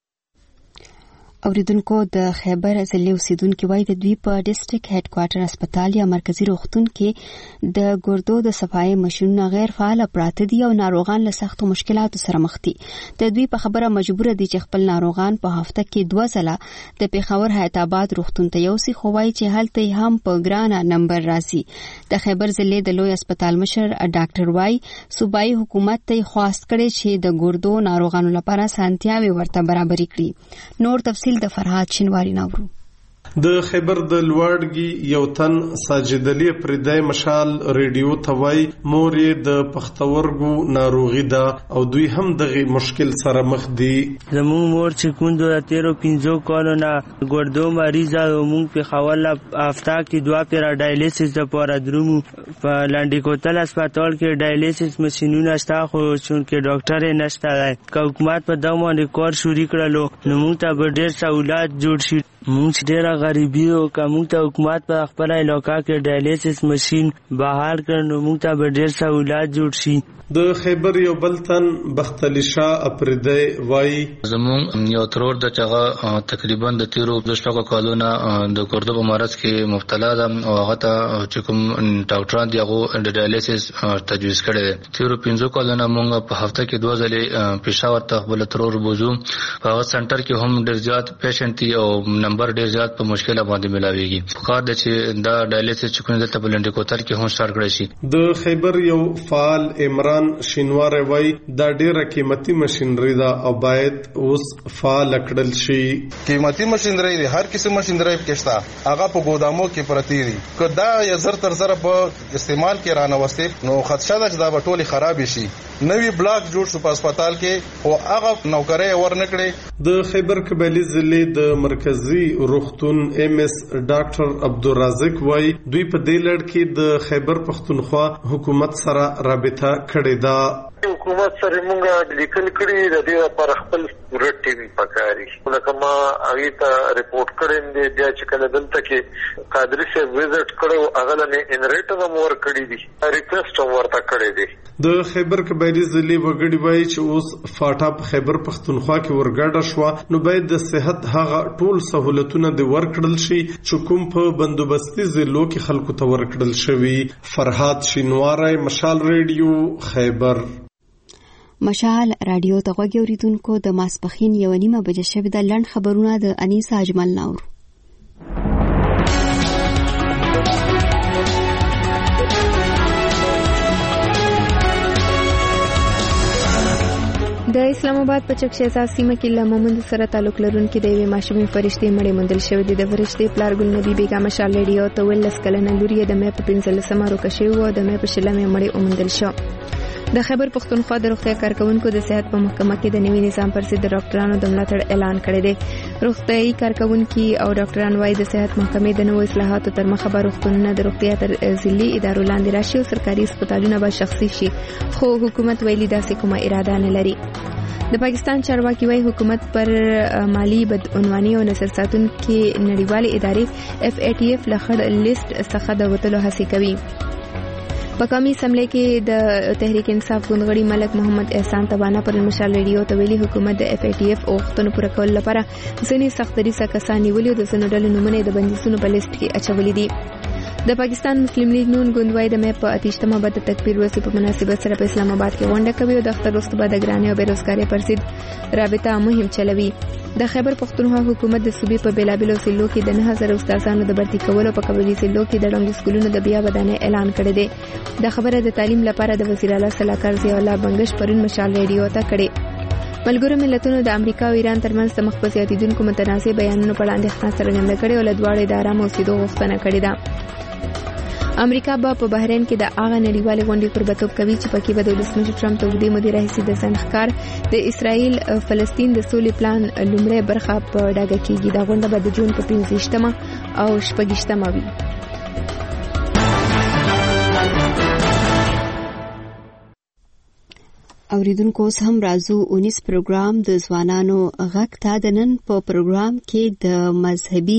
اوریدونکو د خیبر ضلع اوسیدونکو وایي د دوی په ډیسټریکټ هډ کوارټر هسپتال یا مرکزی روغتون کې د ګردو د صفایي ماشینونه غیر فعال پراته دي او ناروغان له سختو مشکلاتو سره مخ دي. د دوی په خبره مجبور دي چې خپل ناروغان په هفته کې 2 ځله د پیښور حیات آباد روغتون ته یوسي خو وایي چې هلته هم په ګرانه نمبر راځي. د خیبر ضلع د لوی هسپتال مشر ډاکټر وای صوبایي حکومت ته خواست کړي چې د ګردو ناروغانو لپاره سانتیاوي ورته برابرې کړي. نور تفصیل د فرهاد شینواری ناورو. د خیبر د لوړګي یو تن ساجد علي پردای مشال ریډیو توای مورې د پختورګو ناروغي ده او دوی هم دغه مشکل سره مخ دي. زموږ مور چې کوندو 13-15 کالو نه ګردو مریض او موږ په حواله هفته کې 2 پیرا ډایلیسس لپاره درومو په لاندې کوتل هسپتال کې ډایلیسس ماشينونه شته خو چې ډاکټر یې نشته. حکومت په دغه باندې کار شروع کړلو نو موږ ته ډېر سہولت جوړ شي. موږ ډېر غریبي او کوم ته حکومت په خپل علاقې کې ډایلیسس ماشين بهار کړنو موږ ته ډېر سہولت جوړ شي. د خیبر یو بلتن بختلی شاه اپردی وای زمون یو ترور د چغه تقریبا د 13 کالونه د ګردو په مرض کې مبتلا ده او هغه ته چې کوم ډاکټران دی هغه ډایلیسس تجویز کړي. 13-15 کالونه موږ په هفته کې 2 ځله پېښور ته خپل ترور بوزو. په هغه سنټر کې هم ډېر زیات پیشنټ دي او نمبر ډیر زیات په مشکل باندې ملاويږي په کار د چې دا ډایلیسس چې کوم دلته بلنډ کوتر کې هم سٹارټ کړی شي. د خیبر یو فعال عمران شینوار وای دا ډیره قیمتي ماشينري ده او باید اوس فعال کړل شي. قیمتي ماشينري دي هر قسم ماشينري پکښتا هغه په ګودامو کې پرتی دي که دا یې زر تر زر په استعمال کې رانه وسته نو خدشه ده چې دا به ټولي خراب شي. نوی بلاک جوړ شو په هسپتال کې او هغه نوکري ورنکړي. د خیبر قبایلی ضلع د مرکزی روغتون ام اس ډاکټر عبدالرزاق وای دوی په دې لړ کې د خیبر پښتونخوا حکومت سره رابطه کړې ده. حکومت سره مونږه لیکل کړی د دې لپاره خپل ورټ ټیم پکاري لکه ما هغه ته ریپورت کړم دی بیا چې کله دلته کې قادری سے وزټ کړو هغه نه انریټر مور کړی دي ریکوست ورته کړی دی. د خیبر قبایلی ضلع وګړي وایي چې اوس فاټا په خیبر پښتونخوا کې ورګډه شو نو باید د صحت هغه ټول سہولتونه د ورکړل شي چې کوم په بندوبستي ضلعو کې خلکو ته ورکړل شوی. فرهاد شینواری مشال ریډیو خیبر. مشال رادیو ته غوږی اوریدونکو د ماسپخین 1:30 بجې شوې د لړن خبرونه د انیسا اجمل نور. د اسلام آباد په چک شهزاد سیمه کې له مومند سره تعلق لرونکي د یوې ماشومې فرشتې مړې موندل شوې ده. د فرشتې پلار ګل نبی بیګا مشال ریډیو ته ویل لسکلنه لوري د مې په 15 روکه شوی او د مې په شلمې مړې اومندل شو. د خیبر پښتونخوا د روغتیا کارکونکو د صحت په محکمه کې د نوي نظام پر ضد د ډاکټرانو د ملاتړ اعلان کړی دی. روغتیايي کارکونکو او ډاکټران وايي د صحت محکمې د نوو اصلاحاتو تر مخه به روغتونونه د روغتیا تر ضلعي ادارو لاندې راشي او سرکاري هسپتالونه به شخصي شي خو حکومت ویلي داسې کومه اراده نه لري. د پاکستان چارواکي وايي حکومت پر مالی بدعنواني او نظر ساتونکو نړیوالې ادارې FATF لخړ لیست څخه د وټلو هڅه کوي. په قومي اسمبلی کې د تحریک انصاف ګوندغړي ملک محمد احسان تبانا پر مشال ریډیو ته ویلي حکومت د FATF غوښتنو پوره کولو لپاره ځینې سختري کسان نیولي او د ځینو ډلو نومونه د بندیزونو په لیست کې اچولي دي. د پاکستان مسلم لیگ نون ګوند د مې په 28مه بعد تکبیر ورځ په مناسبت سره په اسلام آباد کې غونډه کوي او د اختر وروسته بعد ګراني او بیروزګاری پر ضد رابطه مهم چلوي. د خیبر پښتونخوا حکومت د صوبې په بیلابیلو ضلعو کې د 9000 استادانو د برتي کولو په قبلي ضلعو کې د ډنګ سکولونو د بیا ودانۍ اعلان کړی دی. د خبره د تعلیم لپاره د وزیر اعلی صلاحکار ضیاء الله بنگش پرون مشال ریډیو ته کړی. ملګرو ملتونو د امریکا او ایران ترمنځ د مخ په زیاتیدونکو متنازع بیانونو په وړاندې خپل څرګنده کړي او له دواړو د آرام اوسېدو غوښتنه کړې ده. امریکا به په بحرین کې د هغه نړیوالې غونډې قربتوب کوي چې پکې به د ولسمشر ټرمپ ته اوږدې مودې راهیسې د ځنډ د اسرائیل فلسطین د سولې پلان لومړۍ برخه په ډاګه کېږي. دا غونډه به د جون په 15مه او 16مه وي. اوریدونکو اوس هم راځو 19 پروګرام د ځوانانو غږ ته. د نن په پروګرام کې د مذهبي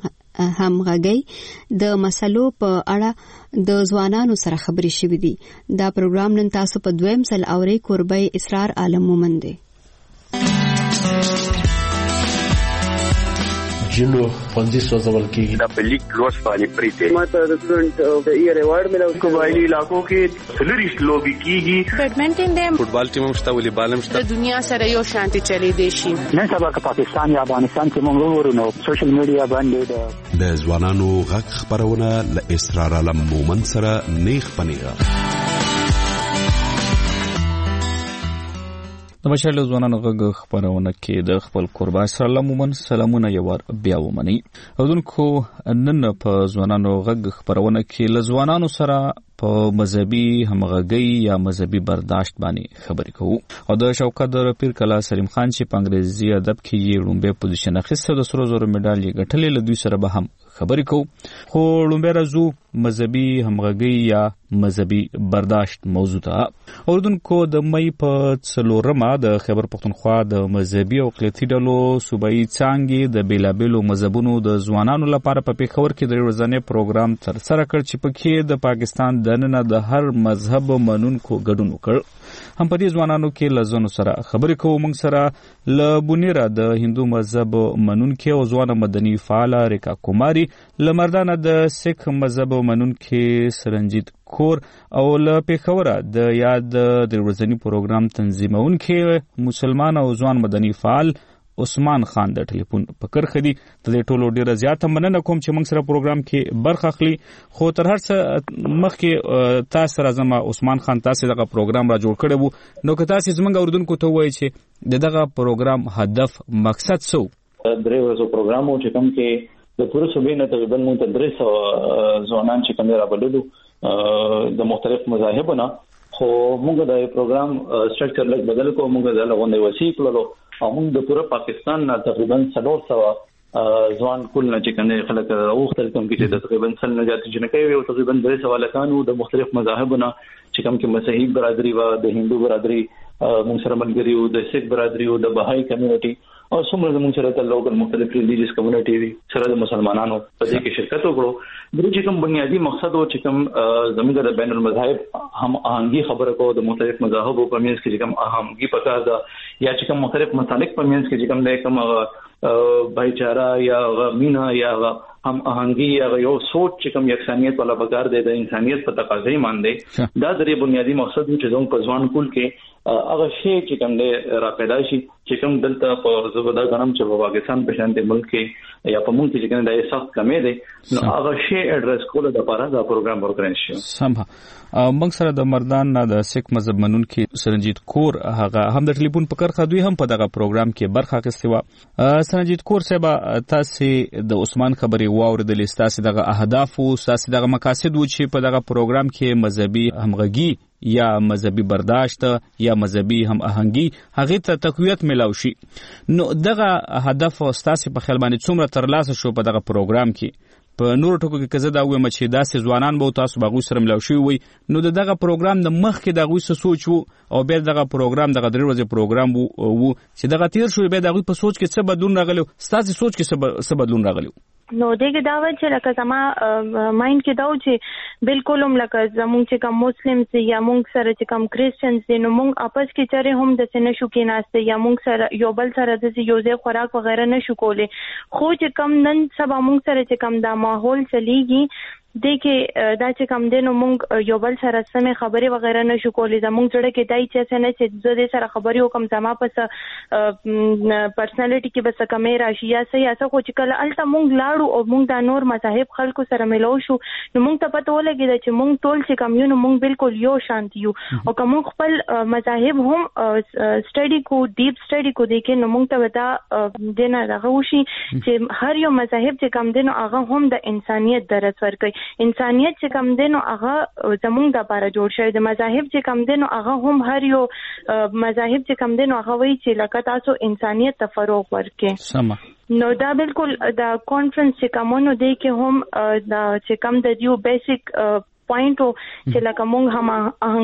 همغږي د مسلو په اړه د ځوانانو سره خبرې شوې دي. دا پروګرام نن تاسو په دویم ځل اوري. قربي اسرار عالم مومند دی. جنو پنځه سوځول کېږي دا په لیک لوس باندې پریته ماته د سټډنټ د ایئر ایوارډ ملو قبایلی علاقو کې سلریش لوبي کیږي. بیډمنټن دی فوټبال ټیم هم شته والیبال هم شته. د دنیا سره یو شانتي چلی دی شي. نن سبا که پاکستان یا افغانستان کې موږ ورونو سوشل میډیا باندې د ځوانانو غږ خبرونه ل اسرار عالم مومند سره نیخ پنیغه. د مشال ځوانانو غږ خبرونه کې د خپل قربا اسلام مومن سلامونه یوار بیا ومني. اودونکو نن په ځوانانو غږ خبرونه کې ل ځوانانو سره په مذهبي همغږي یا مذهبي برداشت باندې خبرې کوو او د شوکت پیر کلا سلیم خان چې په انګریزي ادب کې یې لومبه پوزیشن اخیسته د سرو زرو میډال یې ګټلې. له دوی سره به هم خبرې کوو خو لومبه راځو مذهبي همغږي یا مذهبي برداشت موضوع ته. اردوونکو د مې په 4مه د خیبر پښتونخوا د مذهبي او اقلیتي ډلو صوبایي څانګې د بیلابیلو مذهبونو د ځوانانو لپاره په پیښور کې د ورځنی پروګرام ترسره کړ چې پکې د پاکستان دننه د هر مذهب منونکو ګډون وکړ. هم په دې ځوانانو کې لزونو سره خبرې کوو. موږ سره ل بونیرا د هندو مذهب منونکو او ځوان مدني فعال ریکا کوماری، لمردانه د سکھ مذهب منونکو سرنجیت کور او ل پیښوره د یاد د ورځنی پروګرام تنظیمونکو مسلمان او ځوان مدني فعال عثمان خان د ټلیفون په کرخه دي. د ټولو ډیره زیاته مننه کوم چې موږ سره پروګرام کې برخه اخلي. خو تر هر څه مخکې تاسو سره زما عثمان خان تاسو دغه پروګرام را جوړ کړی وو، نو که تاسو زمونږ اوردونکو ته وایي چې دغه پروګرام هدف مقصد څه و؟ درې ورځو پروګرام و چې کوم کې د پوره صوبې نه تقریبا موږ ته 300 ځوانان چې کوم رابللو د مختلف مذاهبونو، خو موږ د پروګرام سټرکچر لږ بدل کو. موږ د لغونې وسیع کړلو او موږ د پوره پاکستان نه تقریبا 300 ځوان کول نه چې کنه خلک اوختل کوم کې د تقریبا 100 نه زیات جنکې او تقریبا 300 لکانو د مختلف مذاهبونو چې کوم کې مسیحي برادری و د هندو برادری موږ سره ملګری وو، د سیک برادری وو، د بهائی کمیونټي او څومره موږ سره د لوکل مختلف ریلیجیس کمیونټي وی سره د مسلمانانو په دې کې شرکت وکړو. د دې کوم بنیادی مقصد او چې کوم زموږ د بین المذاهب هم آهنګي خبره کو د مختلف مذاهبو په منځ کې چې کوم آهنګي پکار ده یا چې کوم مختلف مسالک په منځ کې چې کوم د کوم بھائی چارہ یا مینا یا هم آهنګي یا یو سوچ چې کوم یکسانیت والا پکار دی د انسانیت په تقاضا مان دی. دا د بنیادی مقصد چې زموږ په ځوان کول کې هغه شی چې کوم دی را پیدا شي چې کوم دلته په زبدا غنم چې په پاکستان په شان د ملک کې یا په مونږ کې چې کوم د سخت کمې دی نو هغه شی اډرس کول د لپاره دا پروګرام ورکړل شي. سمه موږ سره د مردان نه د سیک مذهب منونکي سرنجیت کور هغه هم د ټلیفون په کرخه دوی هم په دغه پروګرام کې برخه اخیستې و. سرنجیت کور صاحب تاسو د عثمان خبري واوریدلې، تاسو دغه اهداف او تاسو دغه مقاصد و چې په دغه پروګرام کې مذهبي همغږي یا مذهبي برداشت یا مذهبي هم آهنګي هغه ته تقویت ملاو شي، نو دغه هدف تاسو په خیال باندې څومره ترلاسه شو په دغه پروګرام کې؟ په نور ټکو کې کزه دا وایم چې داسې ځوانان به تاسو باغوي سره ملاو شي وي، نو دغه پروګرام د مخ کې دغه څه سوچ وو او بیا دغه پروګرام دغه 3 ورځې پروګرام وو چې دغه تیر شو بیا دغه په سوچ کې څه بدلون راغلی، تاسو سوچ کې څه بدلون راغلی؟ نو دغه دا و چې لکه زما مایند کې دا و چې بالکل هم لکه زمونږ چې کوم مسلمانز یا مونږ سره چې کوم کریسچنز دي نو مونږ اپس کې چره هم د څه نشو کې ناشته یا مونږ سره یو بل سره د یو ځای خوراک وغیرہ نشو کولای، خو چې کم نن سبا مونږ سره چې کم دا ماحول چلیږي دیکھې دا چې کم دینو مونږ یو بل سره سمې خبرې وغیرہ نشو کولای. زمونږ جوړه کې دای چې څنګه چې زه دې سره خبرې وکم زما پس پرسنالټي کې بس کمې راشي یا صحیح اسه خو چې کله الته مونږ لاړو او مونږ د نور مذاهب خلکو سره ملو شو نو مونږ ته پته ولګی چې مونږ ټول چې کم یو نو مونږ بالکل یو شانت یو او کوم خپل مذاهب هم سټډي کو ډیپ سټډي کو دیکې نو مونږ ته ودا دینه راغوشي چې هر یو مذاهب چې کم دینو هغه هم د انسانيت درس ورکوي. انسانيت چې کم دینو هغه زمونږ د لپاره جوړ شوی، د مذاهب چې کم دینو هغه هم هر یو مذاهب چې کم دینو هغه وایي چې لکه تاسو انسانيت ته فروغ ورکړي. سم نو دا بالکل دا کانفرنس چې کومونو دی کې هم دا چې کم د یو بیسیک پوینټ چې لکه مونږ هم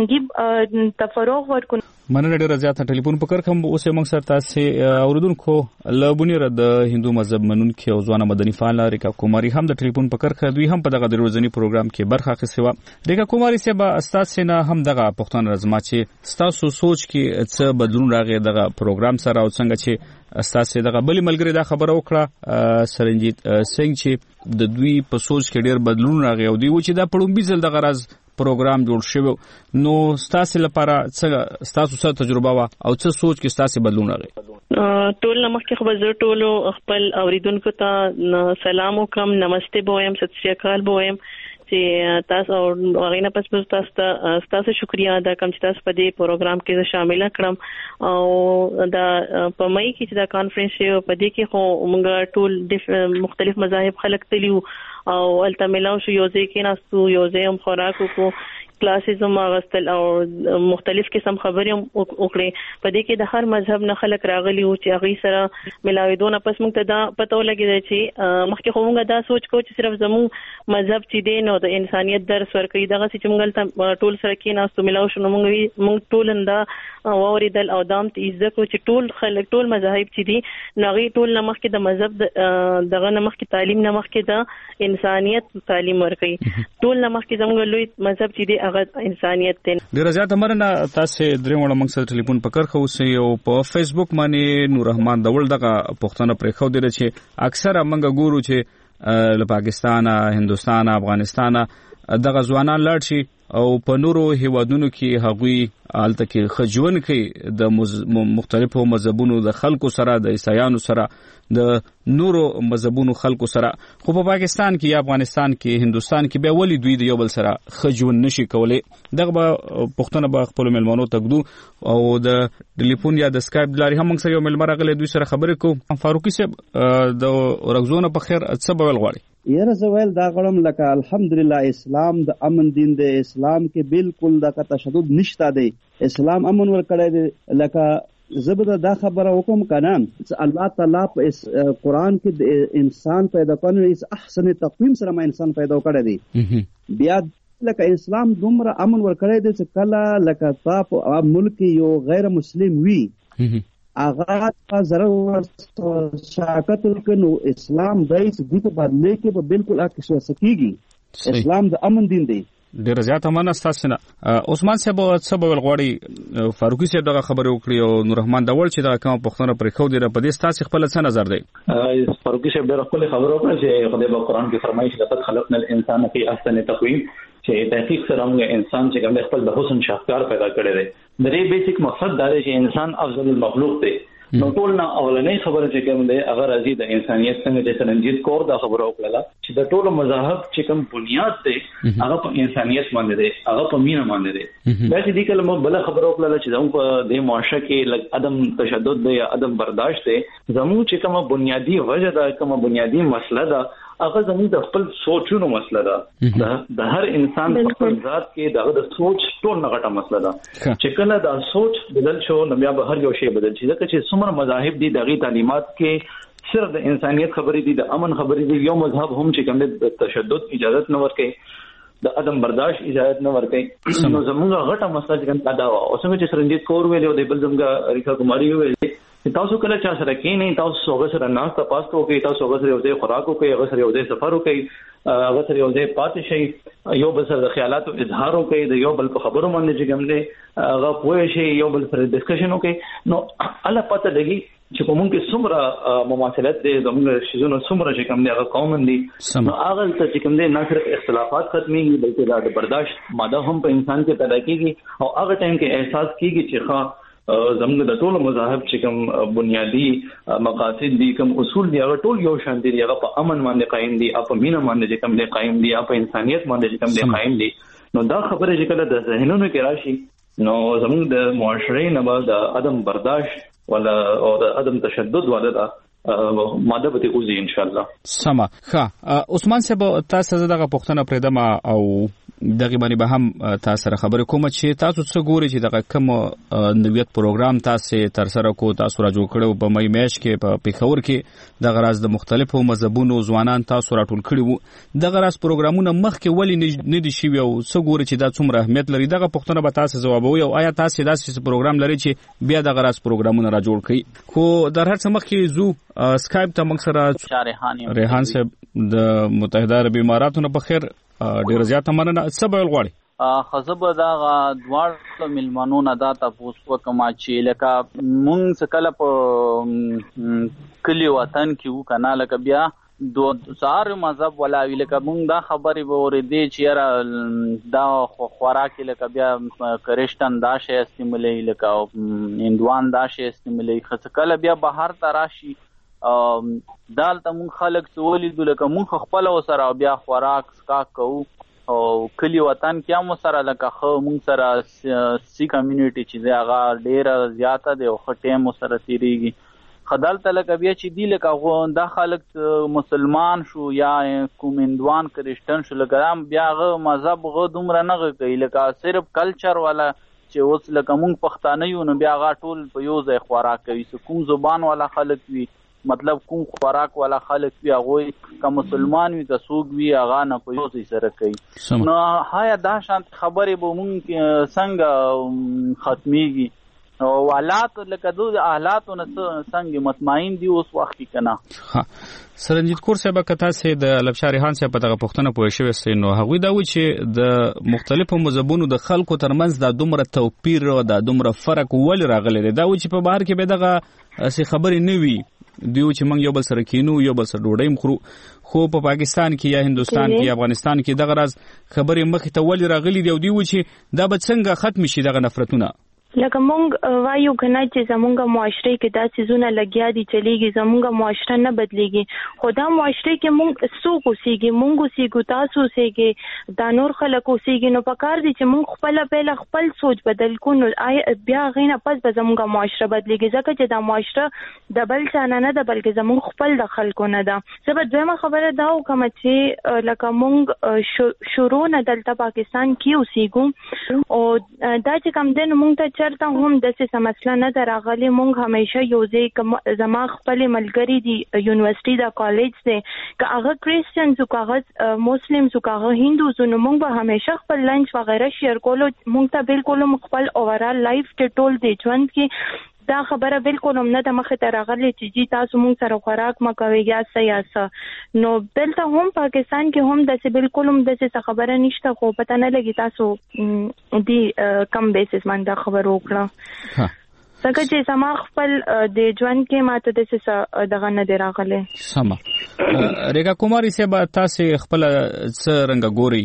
آهنګي ته فروغ ورکړو. مننه ډیره زیاته ټلیفون پکړ کوم اوسه موږ سره تاسو اوردونکو لبونی د هندو مذهب منونکي او ځوان مدني فعال ریکا کوماری هم د ټلیفون پکړ دوی هم په دغه ورځنی پروګرام کې برخه اخیستې و. ریکا کوماری صاحب تاسو نه هم دغه پښتون رزما چې تاسو سوچ کې څه بدلون راغی دغه پروګرام سره او څنګه چې تاسو دغه بلی ملګری دا خبره وکړه سرنجیت سنگ چې د دوی په سوچ کې ډیر بدلون راغی او دوی و چې دا پړومبي ځل دغه راز پروګرام جوړ شوی، نو تاسو لپاره څه تاسو سره تجربه وا او څه سوچ کې تاسو بدلون راغی؟ ټول نمخ کې خبر ټولو خپل اوریدونکو ته سلام وکم، نمسته بویم، ست شری اکال بویم چې تاسو او غینا پس تاسو شکریا ادا کوم چې تاسو په دې پروګرام کې شامل کړم او دا په مې کې چې دا کانفرنس یو په دې کې خو موږ ټول مختلف مذاهب خلک تلیو او الته ملاو شو یو ځای کې ناستو یو ځای هم خوراک وکړو کلاسز هم غستل او مختلف قسم خبرې هم وکړې. په دې کې د هر مذهب نه خلک راغلي او چې هغه سره ملاویدونه پس موږ ته دا پته ولګی چې مخکې خو موږ دا سوچ کوو چې صرف زموږ مذهب چې دی نو د انسانيت درس ورکوي، دغه چې موږ ټول سره کې ناستو ملاو شو نو موږ ټول انده واوریدل او دام ته عزت کو چې ټول خلک ټول مذاهب چې دي نو هغه ټول نه مخکې د مذهب دغه نه مخکې تعلیم نه مخکې د انسانيت تعلیم ورکوي، ټول نه مخکې زموږ لوی مذهب چې دی انسانيت ته. ډیره زیاته مننه. تاسو درې وړه موږ سره ټلیفون پکړ خو یو په فیسبوک باندې نور رحمان دول دغه پښتنه پرې خو دی چې اکثره موږ ګورو چې له پاکستان، هندستان، افغانستان دغه ځوانان لاړ شي او په نورو هیوادونو کې هغوی الته کې خجون کې د مختلفو مذهبونو د خلکو سره د عیسایانو سره د نورو مذهبونو خلکو سره خو په پاکستان کې یا افغانستان کې هندستان کې به ولې دوی د یو بل سره خجون نشي کولای دغه پښتنه به خپل ملمنو تګدو او د ټلیفون یا د سکایپ لاري هم سره یو ملمر غلې دوی سره خبرې کو فاروقي صاحب د ورغزونه په خیر څه به غواړي یره زویل دا غړم لکه الحمدلله اسلام د امن دین دی اسلام کې بالکل د تشدد نشته دی اسلام امن ور کړی دی لکه زبده دا خبره وکم کنه الله تعالی په قرآن کې د انسان پیدا کړي اس احسن تقویم سره ما انسان پیدا کړی دی بیا لکه اسلام دومره امن ور کړی دی چې کله لکه تاسو ملک یو غیر مسلم وی اغا ضرور شاکت کنو اسلام دایس دې په بدلې کې به بالکل اکه سکیږي اسلام د امن دین دی ډیر زیات امن استاسنه عثمان صاحب څه به غواړي فاروقي صاحب دغه خبرې وکړي او نور رحمان داول چې دا کوم پښتنه پر خو دی په دې ستاسو خپل څه نظر دی فاروقي صاحب ډیر خپل خبرو وکړه چې خدای په قرآن کې فرمایي چې لقد خلقنا الانسان فی احسن تقویم چې تحقیق سره موږ انسان چې کوم خپل د حسن شاهکار پیدا کړی دی د دې بیسیک مقصد دا دی چې انسان افضل المخلوق دی نو ټول نه اولنې خبره چې کوم دی هغه راځي د انسانيت څنګه چې سرنجیت کور دا خبره وکړه چې د ټولو مذاهب چې کوم بنیاد دی هغه په انسانيت باندې دی هغه په مینه باندې دی دا چې دې کلمه بل خبره وکړه چې زموږ په دې معاشره کې عدم تشدد دی یا عدم برداشت دی زموږ چې کومه بنیادی وجه ده کومه بنیادی مسله ده هغه زموږ د خپل سوچونو مسله ده د هر انسان په خپل ذات کې دغه د سوچ ټول نه غټه مسله ده چې کله دا سوچ بدل شو نو بیا به هر یو شی بدل شي ځکه چې څومره مذاهب دي دغه تعلیمات کې صرف د انسانيت خبرې دي د امن خبرې دي یو مذهب هم چې کوم د تشدد اجازه نه ورکړي د عدم برداشت اجازه نه ورکړي نو زموږ غټه مسله چې کوم دا او څنګه چې سرنجیت کور ویلو د بل زموږ ریکا کماری ویلې تاسو کله چا سره کې نه تاسو هغه سره ناشته پاس کوئ تاسو هغه سره یو ځای خوراک کوئ هغه سره یو ځای سفر کوئ هغه سره یو ځای پاتې شي یو بل سره د خیالاتو اظهار کوي د یو بل په خبرو باندې چې کوم دی هغه پوه شي یو بل سره ډسکشن کوي نو الله پته لګي چې کوم کې څومره مماثلت دي زموږ شیزونو څومره چې کوم دی هغه قوم دي نو هغه چې کوم دی نه صرف اختلافات ختميږي بلکې د برداشت ماده هم په انسان کې پیدا کیږي او هغه ټایم کې احساس کیږي چې زموږ د ټولو مذاهب چې کوم بنیادی مقاصد دي کوم اصول دي هغه ټول یو شان دي هغه په امن باندې قائم دي په مینه باندې چې کوم دي قائم دي په انسانيت باندې چې کوم دي قائم دي نو دا خبره چې کله د ذهنونو کې راشي نو زموږ د معاشري نه بعد د عدم برداشت ولا او د عدم تشدد ولا د ماده به اوزي ان شاء الله سما ښه عثمان صاحب تاسو دغه پښتنه پردما او دغه باندې به هم تاسو سره خبرې کوم چې تاسو څه ګوري چې دغه کوم نویت پروګرام تاسو تر سره کو تاسو را جوړ کړو په مې میش کې په پیښور کې دغه راز د مختلفو مذهبونو ځوانان تاسو راټول کړي وو دغه راز پروګرامونه مخکې ولې نه دي شوي او څه ګوري چې دا څومره اهمیت لري دغه پښتنه به تاسو جوابوي او آیا تاسو داسې پروګرام لري چې بیا دغه راز پروګرامونه را جوړ کړي خو در هر څه مخکې زو سکایپ ته موږ سره ریحان صاحب د متحده عربی اماراتو نه بخیر ډیر زیات مننه څه به غواړي خزب دا دوار ملمنو نه دا تاسو کوم چې لکه مونږ څکله په کلی وطن کې وکنه لکه بیا دو سار مذهب ولا وی لکه مونږ دا خبرې به ورېدې چې دا خوراک لکه بیا کرشتن دا شی استعمالي لکه هندوان دا شی استعمالي خڅکله بیا بهر تراشي دال ته مونږ خلک سوالي دلته مونږ خپل وسره بیا خوراک سکا کوو او کلی وطن کې هم سره لکه خو مونږ سره سی کمیونټي چې هغه ډیره زیاته دی او ټیم سره تیریږي خدال ته لکه بیا چې دی لکه دا خلک مسلمان شو یا کومندوان کرسچن شو لکه بیا هغه مذهب غو دومره نه کوي لکه صرف کلچر والا چې اوس لکه مونږ پښتانه یو نو بیا هغه ټول په یو ځای خوراک کوي کوم زبان والا خلک وي مطلب کوم خوراک والا خلک وی هغه که مسلمان وي که څوک وي هغه نه په یو ځای سره کوي نو هایا دا شانت خبرې به مونږ څنګه ختميږي او حالات لکه دوه حالاتو نه څنګه مطمئن دي اوس وخت کې کنه سرنجیت کور صاحب کته سي د لبشار ریحان صاحب په دغه پښتنه پوه شوی سينو هغه دا و چې د مختلفو مذهبونو د خلکو ترمنځ د دومره توپیر او د دومره فرق ول راغلی دا و چې په بهر کې به دغه سي خبرې نه وي دیو چې موږ یو بل سره کینو یو بل سره ډوډۍ مخرو خو په پاکستان کې یا هندستان کې یا افغانستان کې دغه راز خبرې مخې ته ولې راغلي دی او دیو چې دا به څنګه ختم شي دغه نفرتونه لکه مونږ وایو کنه چې زمونږ معاشره کې دا څیزونه لګیا دي چلیږي زمونږ معاشره نه بدليږي خو دا معاشره کې مونږ څوک اوسېږي مونږ اوسېږو تاسو اوسېږي دا نور خلک اوسېږي نو پکار دي چې مونږ خپل سوچ بدل کو نو بیا غینه پس به زمونږ معاشره بدليږي ځکه چې دا معاشره د بل څه نه ده بلکې زمونږ خپل د خلکو نه ده زه به دویمه خبره دا وکم چې لکه مونږ شروع نه دلته پاکستان کې اوسېږو او دا چې کوم دین مونږ ته چرته هم د څه مسله نه دراغلي مونږ همیشه یو ځای زما خپل ملګری دی یونیورسيټي دا کالج دی که هغه کریسچنز او هغه مسلمانز او هغه هندوز نو مونږ به همیشه خپل لنچ وغیرہ شیر کولو مونږ ته بالکل خپل اوورال لایف ته ټول دی ژوند کې دا خبره بالکل هم نه د مخه ته راغلي چې جی تاسو مونږ سره خوراک مکوي یا سیاسه نو دلته هم پاکستان کې هم د بالکل هم د څه خبره نشته خو پته نه لګي تاسو دی کم بیسس باندې خبر وکړه څنګه چې سما خپل د ژوند کې ماته د څه دغه نه دی راغلي سما ریکا کوماری صاحب تاسو خپل څنګه ګوري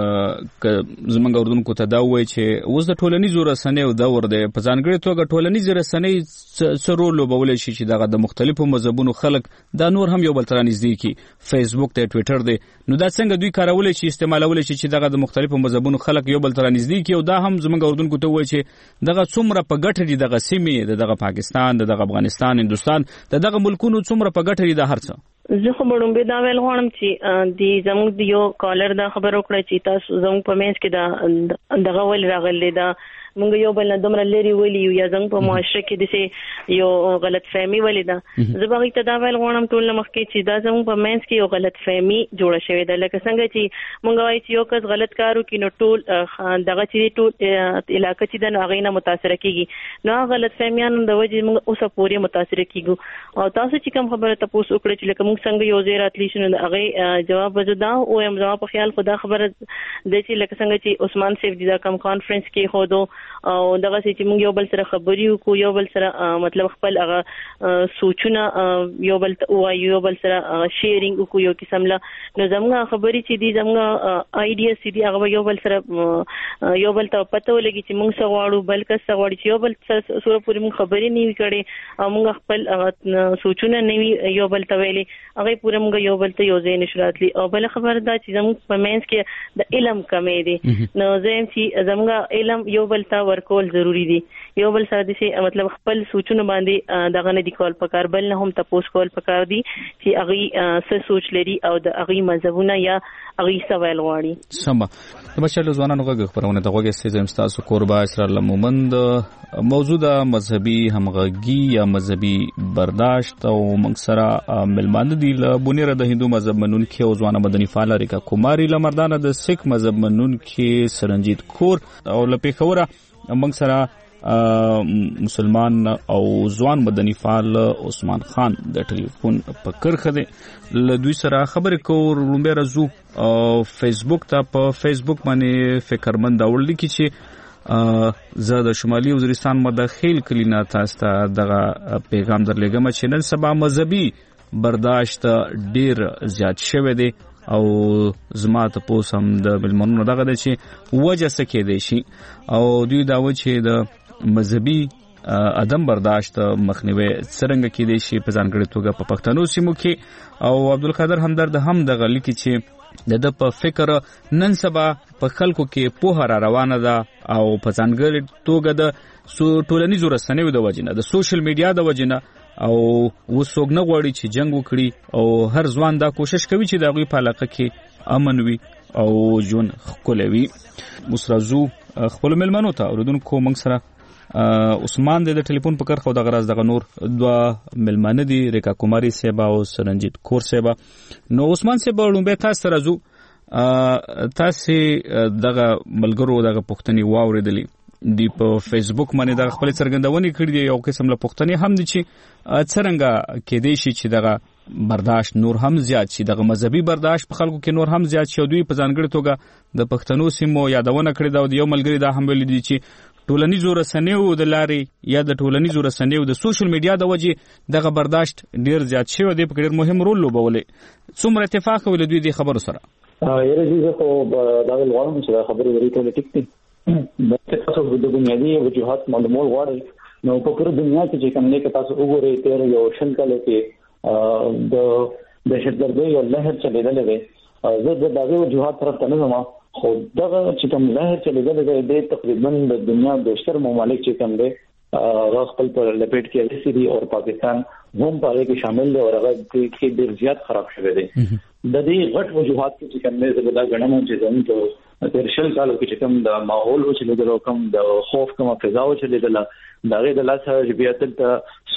زمونږ اردوونکو ته دا وایي چې اوس د ټولنیزو رسنیو دور دی په ځانګړې توګه ټولنیزې رسنۍ څه رول لوبولی شي چې دغه د مختلفو مذهبونو خلک دا نور هم یو بل ته رانږدې کړي فیسبوک دی ټویټر دی نو دا څنګه دوی کارولی شي استعمالولی شي چې دغه د مختلفو مذهبونو خلک یو بل ته رانږدې کړي او دا هم زمونږ اردوونکو ته وایي چې دغه څومره په ګټه دي دغه سیمې دغه پاکستان دغه افغانستان هندوستان دغه ملکونو څومره په ګټه دي دا هر څه زه خو مړم به دا ویل غواړم چې د زموږ د یو کالر دا خبر وکړه چې تاسو زموږ په مینس کې دغه ول راغلی دا مونږ یو بل نه دومره لري ویلی یا زنګ په معاشره کې د یو غلط فهمي ولی دا زه به ته دا ویل غواړم ټول مخکې چې دا زموږ په مینس کې یو غلط فهمي جوړه شوې ده لکه څنګه چې مونږ وایي چې یو کس غلط کارو کې نو ټول دغه چې ټول علاقې چې د هغه نه متاثر کیږي نو غلط فهمیان د وجې مونږ اوسه پورې متاثر کیږو او تاسو چې کوم خبره تاسو وکړه چې لکه مونږ څنګه یو ځای راتلی شنو هغه جواب وځدا او یم زما په خیال خدا خبره د چې لکه څنګه چې عثمان سیف دا کوم کانفرنس کې خو دو او دغه چې موږ یو بل سره خبرې وکړو یو بل سره مطلب خپل هغه سوچونه یو بل یو بل سره شیرینګ وکړو یو قسم لا نو زموږ خبرې چې دي زموږ آیډیا چې دي هغه یو بل سره یو بل ته پته ولګي چې موږ څه غواړو بلکې څه غواړي چې یو بل سره پورې موږ خبرې نه وی کړې او موږ خپل سوچونه نه وی یو بل ته ویلي هغه پورې موږ یو بل ته یو ځای نشراتلی او بل خبر دا چې زموږ په مینس کې د علم کمې دي نو زم چې زموږ علم یو بل ته ورکول ضروری دي یو بل سره دې مطلب خپل سوچونه باندې دغه نه دي کول پکار بل نه هم تاسو کول پکار دي چې هغه څه سوچ لري او د هغه مذهبونه یا هغه سوال غواړي سم د بشر ځوانانو غږ خبرونه دغه سیزم تاسو قربا اسرائیل مومند موجوده مذهبي همغږي یا مذهبي برداشت او منصره ملمان دي له بنیره د هندو مذهب منونکي او ځوان مدني فعال ریکا کوماری لمردانه د سیک مذهب منونکي سرنجیت کور او لپیخوره منصره مسلمان او ځوان مدني فعال عثمان خان د ټلیفون په کرخه دي له دوی سره خبرې کوو رومبه رزو فیسبوک ته په فیسبوک باندې فکرمند اورل کی چې زه د شمالي وزیرستان مداخل کلینا تاسو ته دغه پیغام درلګم چې نن سبا مذهبي برداشت ډیر زیات شوی دی او زما ته پوسم د بلمنونو دغه د چې وجه څه کېدی شي او دوی دا و چې د مذهبي عدم برداشت مخنیوي څرنګه کېدی شي په ځانګړې توګه په پښتنو سیمو کې او عبدالقادر همدرد هم دغه لیکي چې د په فکر نن سبا په خلکو کې پوهه را روانه ده او په ځانګړې توګه د ټولنیزو رسنیو د وجنه د سوشل میډیا د وجنه او وسوګ نه غواړي چې جنگ وکړي او هر ځوان دا کوشش کوي چې د غوي په علاقه کې امن وي او جون خولوي مسرزو خپل ملمنو ته اوردونکو موږ سره عثمان د ټلیفون په کار خو د غراز دغه نور دوا ملمانه دي ریکا کوماری سیبا او سرنجیت کور سیبا نو عثمان سیبا لومبه تاسو راځو تاسو دغه ملګرو دغه پښتني واوریدلی دی په فیسبوک باندې د خپل څرګندونې کړې دی یو قسم له پښتني هم دي چې څرنګه کې دی چې دغه برداشت نور هم زیات شي دغه مذهبي برداشت په خلکو کې نور هم زیات شي دوی په ځانګړي توګه د پښتنو سیمو یادونه کړې دا یو ملګری دا هم ویل دي چې ټولنیزو رسنیو د لارې یا د ټولنیزو رسنیو د سوشل میډیا د وجې دغه برداشت ډیر زیات شوی دی، په ډیر مهم رول لوبولی. څومره اتفاق کوي له دوی د خبرو سره؟ یره زه خو دا غواړم چې دا خبرې ورې ټول ټیک دي. د تاسو د بنیادی وجوهات معلومول غواړي نو په ټول دنیا کې چې کوم نه کې تاسو وګورئ تیر یو شل کال کې د دهشتګردۍ یو لهر چلیدلې وي. زه د دغه وجوهات طرف ته نه ځم، خو دغه چې کوم لهر چلیدلې دی تقریبا د دنیا بیشتر ممالک چې کوم دي خپل پر لپیټ کې رسیدي او پاکستان هم په هغه کې شامل دی او هغه کې ډیر زیات خراب شوی دی. د دې غټ وجوهات چې کوم نه زه دا غنم چې زموږ تیر شل کالو کې چې کوم د ماحول او چې د کوم د خوف کوم فضا او چې د دغه د لاسه بیا ته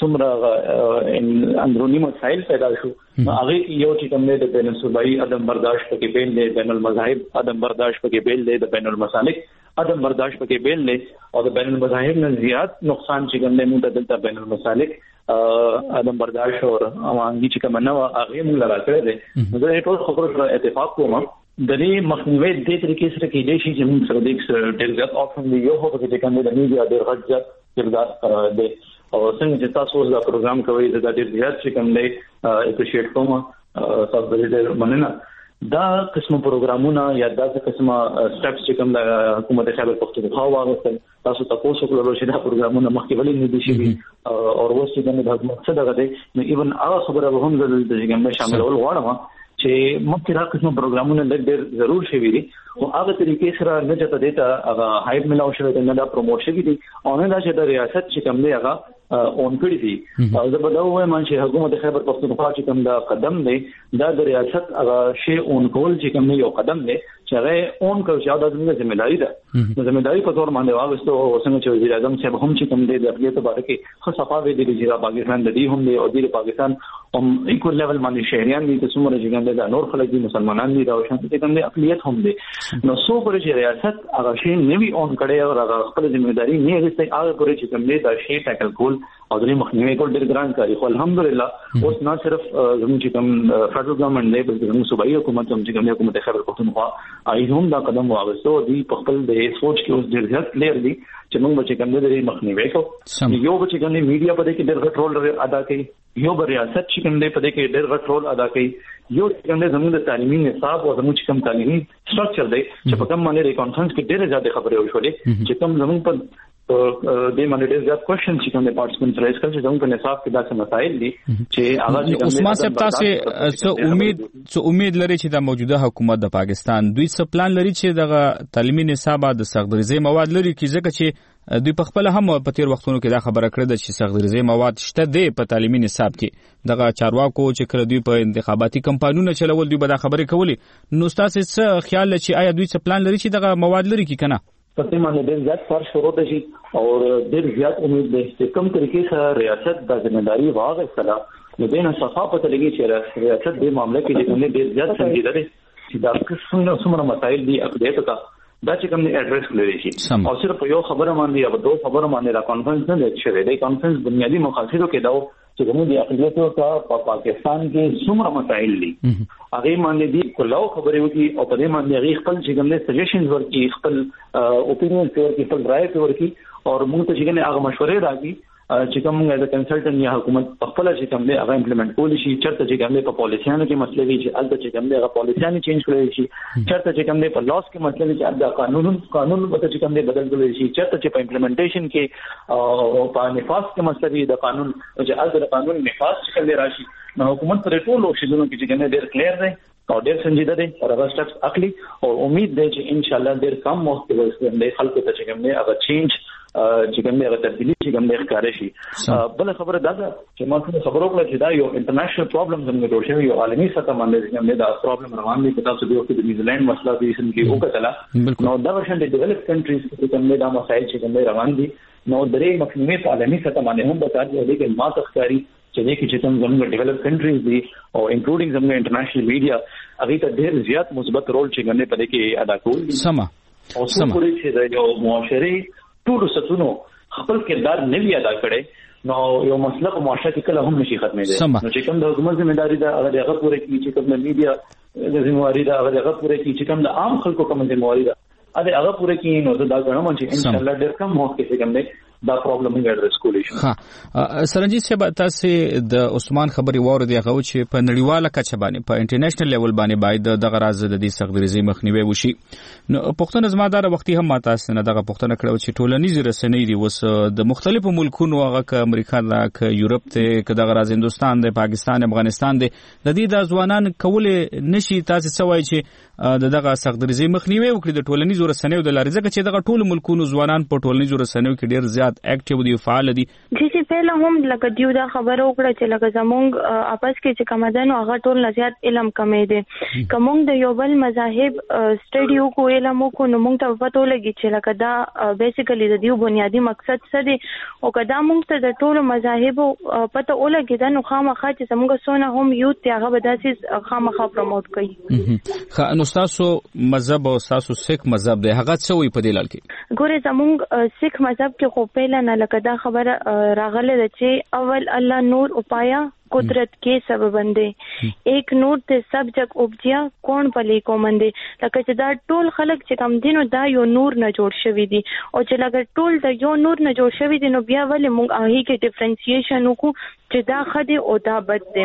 څومره اندرونی مسایل پیدا شو، هغه یو چې کوم د بین الصوبایي عدم برداشت پکې بیل دی، بین المذاهب عدم برداشت پکې بیل دی، د بین المسالک عدم برداشت پکې بیل دی، او د بین المذاهب نه زیات نقصان چې کوم د موږ دلته بین المسالک عدم برداشت او امانګي چې کوم نه هغه موږ لرا کړی دی. زه ټول خبرو سره اتفاق کوم. د دې مخنیوي د دې طریقې سره کېدای شي چې موږ سره د ډېر زیات اپشن دی، یو هغه چې کوم د میډیا ډېر غټ زیات کردار دی او څنګه چې تاسو دا پروګرام کوي دا ډېر زیات چې کوم دی اپریشیټ کوم. تاسو ډېر مننه. دا قسم پروګرامونه یا دا قسمه سټیپس چې کوم د حکومت خیبر پختونخوا واغستل، تاسو تاسو کولای شئ دا پروګرامونه مخکې ولې نه دي شي او ورسې د حکومت څخه دغه دی نو ایون هغه خبره به هم د کوم شاملول غواړم چې مخکې دا قسم پروګرامونه ډېر ضرور شوي دي او هغه طریقې سره نه چاته دیتا هغه هایپ ملاو شوی دی، نه دا پروموټ شوی دي او نه دا چې د ریاست چې کوم دی هغه اون کړی دي. او زه به دا وایم چې حکومت خیبر پختونخوا چې کوم دا قدم دی دا د ریاست هغه شی اون کول چې کوم یو قدم دی چې هغه اون کوي چې دا زموږ ځمېداري ده. ځمېداري په تور باندې واغستو او څنګه چې وزیر اعظم صاحب هم چې کوم دی د خپل تبارک کې خو صفاوي دي چې پاکستان د دې هم دی او د پاکستان هم ایکول لیول باندې شهريان دي چې څومره چې کوم دی نور خلک دي مسلمانان دي او شان چې کوم دی اقلیت هم دي. نو څو پرې چې ریاست هغه شی نوی اون کړي او هغه خپل ځمېداري نه غوښتي هغه پرې چې کوم دی دا شی ټاکل کول او د مخنیوي کول ډېر ګران کاری. خو الحمدلله اوس نه صرف زموږ چې کوم فدرال ګورنمنت دی بلکې زموږ صوبایي حکومت هم چې کوم حکومت خیبر پختونخوا ایي هم دا قدم واغستو دی په خپل د سوچ کې اوس ډېر زیات کلیر دي چې موږ چې کوم د مخنیوي کو یو چې کوم میډیا په دې کې ډېر غټ رول ادا کوي، یو بر ریاست چې کوم دې په دې کې ډېر غټ رول ادا کوي، یو چې کوم زموږ د تعلیمي نصاب او زموږ چې کوم تعلیمي سټرکچر دی چې په کوم باندې کانفرنس کې ډېر زیات خبرې وشولې چې کوم زموږ په د باندې زیات کوېشن چې کوم د پارټیسپینټس رائز کړي چې زموږ په نصاب کې دا څه مسائل دي چې هغه عثمان صاحب تاسو څه امید لري چې د موجوده حکومت د پاکستان دوی څه پلان لري چې دغه تعلیمي نصاب د سخت‌دریزي مواد لري کې ځکه چې دوی په خپل هم په تیر وختونو کې دا خبره کړې ده چې سخت‌دریزي مواد شته دی په تعلیمي نصاب کې. دغه چارواکو چې کړه دوی په انتخاباتي کمپاینونو چلول دوی به دا خبرې کولې. نو تاسو څه خیال لري چې آیا دوی څه پلان لري چې دغه مواد لري کې کنه؟ په دې باندې ډېر زیات کار شروع دي او ډېر زیات امید ده چې کوم طریقې سره ریاست د ځمېداري واغستله نو دینه صفاپت لګي چې ریاست د معاملې کې د ډېر زیات سنجیده دي چې دا څومره مسایل دي اپډیټ کا دا چې کوم اډریس کړی شي او صرف یو خبره باندې یا دوه خبره باندې را کانفرنس نه لچره دی. کانفرنس بنیادی مقاصدو کې دا چې کوم دي اقلیتو کا په پاکستان کې څومره مسایل دي هغه باندې دي کلاو خبرې وکي او په دې باندې هغه خپل چې کوم سجیشنز ورکي، خپل اوپینین ورکي، خپل رائے ورکي او موږ ته چې هغه مشورې راځي چې کوم د کنسلټنټ یا حکومت خپل چې کوم دی هغه امپلیمنٹ کولی شي. چرته چې کوم دی په پالیسیانو کې مسلې وي چې البته چې کوم دی هغه پالیسیانو چینج کړی شي، چرته چې کوم دی په لاس کې مسلې وي چې د قانون به چې کوم دی بدل کړی شي، چرته چې په امپلیمنټیشن کې او په نفاذ کې مسلې وي د قانون چې البته قانون نفاذ چې کوم دی راشي نو حکومت پر ټول شیزونو کې چې کوم دی ډېر کلیر دی او ډېر سنجیده دی او هغه سټیپس اخلي او امید دی چې ان شاء الله ډېر کم وخت کې به خلکو ته چې کوم دی هغه چینج چې کوم هغه تبدیلی چې کوم ښکارې شي. بل خبره دا ده چې ما څنګه خبرو کړل چې دا یو انټرنیشنل پرابلم زموږ جوړ شوی یو عالمي سطح باندې چې دا پرابلم روان دي. تاسو د یو د نیوزیلند مسله د اسن کې وکړه نو دا ورشن د ډیولپ کنټریز کې کوم دا مسایل چې کوم روان دي نو درې مخنیوي په عالمي سطح باندې هم بتاړي دي چې ما تخکاری چې دې کې چې کوم ډیولپ کنټریز دي او انکلودینګ زموږ انټرنیشنل میډیا هغه ته ډېر زیات مثبت رول چې ګڼي په دې کې ادا کول دي. او څو پوری چې یو معاشري ټول ستونو خپل کردار نه وی ادا کړي نو یو مسله په معاشره کې کله هم نشي ختمېدای. نو چې کوم د حکومت ځمېداري دا هغه پوره کې چې کوم د میډیا د ذمہواری دا هغه پوره کې چې کوم د عام خلکو کوم ذمہواری دا اده هغه پوره کې نو دا غواړم چې ان شاء الله ډېر کم وخت کې کوم دی دا پرابلم نه ګرځي سکول شي. ها سرنجیت صاحب تاسو د عثمان خبري واره دی هغه چې په نړیواله کچه باندې په انټرنیشنل لیول باندې باید دغه راز د دې سختګریزي مخنیوي وشي. نو پښتون زمادار وختي هم تاسو نه دغه پښتنه کړو چې ټولنیز رسنۍ دی وس د مختلفو ملکونو هغه ک امریکا دا ک یورپ ته ک دغه راز هندستان دی پاکستان افغانستان دی د دې د ځوانان کول نشي تاسو سوای چې دغه سختګریزي مخنیوي وکړي د ټولنیز رسنیو د لارې ځکه چې دغه ټول ملکونو ځوانان په ټولنیز رسنیو کې ډیر زیات اکټیو دي فعال دي. چې پهله هم لکه دیو دا خبره وکړه چې لکه زمونږ اپس کې چې کمدان هغه ټول نزيات علم کمې دي کوم د یو بل مذاهب سټډیو کو علم کو نو موږ ته پته لګي چې لکه دا بیسیکلی د دیو بنیادی مقصد څه دی او کدا موږ ته د ټول مذاهب پته ولګي دا نو خامخا چې زموږ سونه هم یوت ته هغه بداسي خامخا پروموټ کوي. نو تاسو مذهب او تاسو سیک مذهب دی هغه څه وي په دې لړ کې ګوره زموږ سیک مذهب کې خو پهله نه لکه دا خبر راغله د چې اول الله نور اپایا قدرت کے سبب بندے ایک نور ته سب جگ اوبجیا کون پلی کو مندے لکه چې دا ټول خلق چې کم دینو دا یو نور نه جوړ شوی دي او چې لکه ټول د یو نور نه جوړ شوی دي نو بیا ولې مونږ هغه کې ډیفرنسییشن وکړو چې دا خدي او دا بد دي.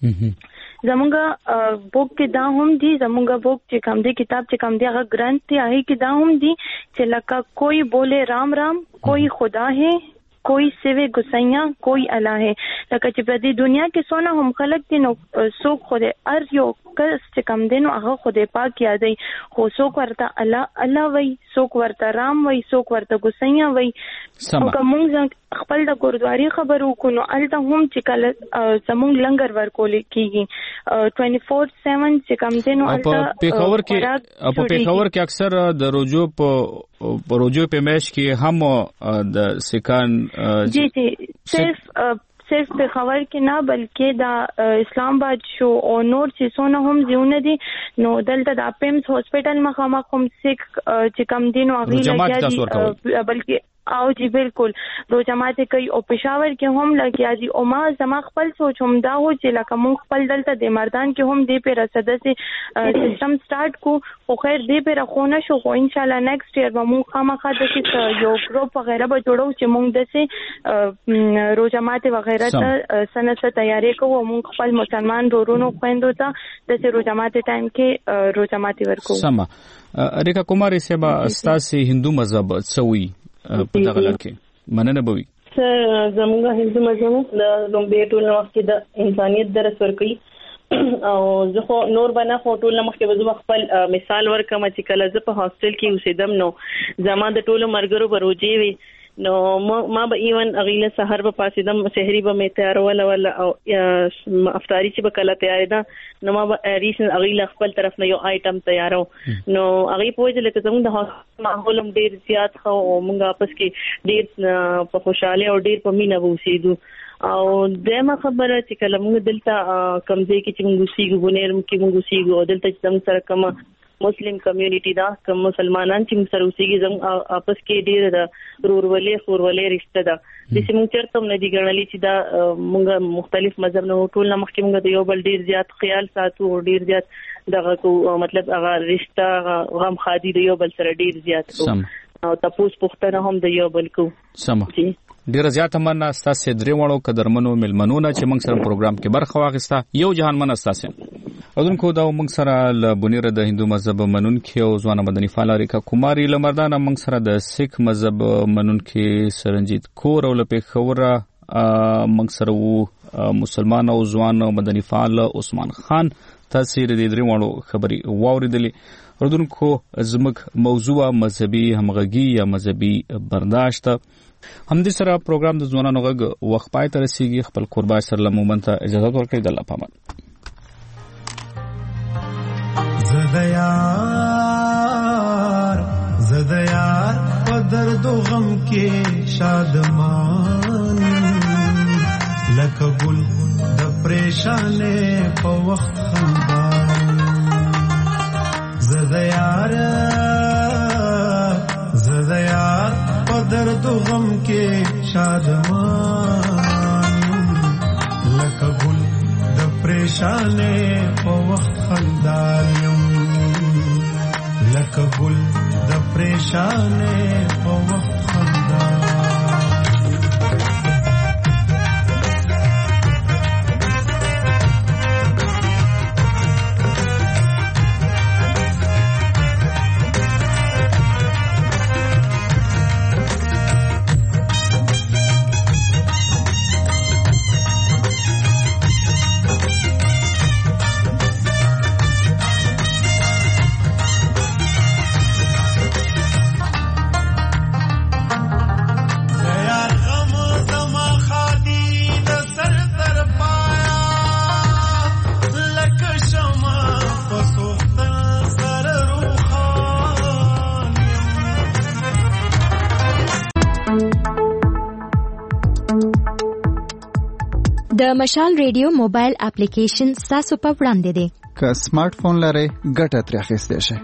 زمونږه بوک کې دا هم دي زمونږه بوک چې کم دي کتاب چې کم دي هغه ګرانت دی هغه کې دا هم دي چې لکه کوئی بولے رام رام کوئی خدا ہے کوئی سوے گسیاں کوئی الہ ہے لکه چې په دې دنیا کې سونه هم خلق دي نو څوک خو دې ار یو کس چې کم دي نو هغه خدای پاک یادای خو څوک ورته الله وای څوک ورته رام وای څوک ورته گسیاں وای او کوم خپل د ګوردواري خبرو کو نو الته هم چې کله زمونږ لنګر ورکول کیږي 24/7 چې کم دي نو الته په پیښور کې اکثر د روجو په میش کې هم د سکان جی صرف پیښور کې نه بلکې دا اسلام آباد شو او نور چې سونه هم زیونه دي نو دلته د پیمز هاسپټل مخامخ هم سیک چې کم دي نو هغه لګیا بلکې او جی بالکل دو جماعت کوي او پېښور کې هم لګیا دي او ما زما خپل سوچ هم دا و چې لکه مونږ خپل دلته د مردان کې هم دې په رسده سي سیستم سٹارټ کو او خیر دې په رخونه شو خو ان شاء الله نیکسټ ایئر به مونږ خامخا د یو ګروپ وغیرہ به جوړو چې مونږ دسه رو جماعت وغیرہ ته سنت تیاری کوو مونږ خپل مسلمان ورونو خويندو ته د رو جماعت ټایم کې رو جماعت ورکو. سما ریکا کوماری سیبا استاسي هندو مذهب څوي په دغه لړ کې مننه بوي سر زموږه هندو مذهب د لومبې ټول وخت کې د انسانيت درس ورکړي او زه خو نور بنا ټول مخ کې وځم خپل مثال ورکم چې کله زه په هاستل کې اوسېدم نو زما د ټولو مرګرو بروجي وي نو ما به ایون اغیله سحر په پاسیدم سحری به می تیار ولا او افطاری چې به کله تیار ده نو ما به ریسن اغیله خپل طرف نه یو آیټم تیارو نو اغي پوهې لکه زموږ د ماحول ډیر زیات خو مونږ اپس کې ډیر په خوشاله او ډیر په مینه ووسېدو او دمه خبره چې کله مونږ دلته کمزې کې چې مونږ سیګو بنیر کې مونږ سیګو دلته چې څنګه سره کومه مسلم کمیونټي دا کوم مسلمانان چې سره اوسېږي زموږ اپس کې ډیر د رورولې رشتہ ده چې موږ چرته نه دي ګڼلې چې دا موږ مختلف مذهب نه ټول نه مخکې موږ د یو بل ډیر زیات خیال ساتو او ډیر زیات دغه کو مطلب هغه رشتہ غم خادي د یو بل سره ډیر زیات او تاسو پوښتنه هم د یو بل کو سم ډیر زیات مننه تاسو درې وړو قدرمنو ملمنونه چې موږ سره پروګرام کې برخه واخیسته یو جهان مننه تاسو اذن کو دا موږ سره ل بنیره د هندو مذهب منونکي او ځوان مدني فعال ریکا کوماری لمردان موږ سره د سیک مذهب منونکي سرنجیت کور او لپیښور موږ سره مسلمان او ځوان مدني فعال عثمان خان تاسو د دې درې وړو خبري واوریدلې اردوونکو زموږ موضوع مذهبي همغږي یا مذهبي برداشت همدې سره پروګرام د ځوانانو غږ وخت پای ته رسیږي خپل قربان سره لمومنت اجازه ورکړئ د الله پامان زدیار په درد و غم کې شادمان لکه ګل د پریشانې په وخت خندان زدیار په درد و غم کې شادمان لکه ګل د پریشانې په وخت خندان لکه ګل د پریشانې په وخت خندا د مشال ریډیو موبایل اپلیکیشن تاسو په وړاندې دی. که سمارټ فون لرئ ګټه ترې اخیستی شئ.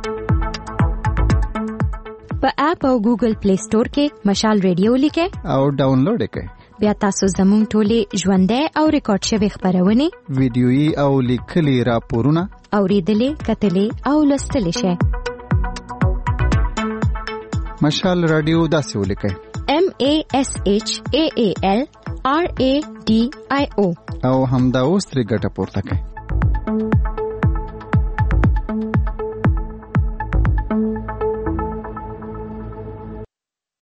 په اپ او ګوګل پلی سٹور کې مشال ریډیو لیکئ او ډاونلوډ کړئ. بیا تاسو زموږ ټولې ژوندۍ او ریکارډ شوي خبرونه، ویډیويي او لیکلي راپورونه اوریدلې، کتلې او لوستلې شئ. مشال رادیو داسې ولیکئ: MASHAAL RADIO او همدا اوس ترې ګټه پورته کړئ.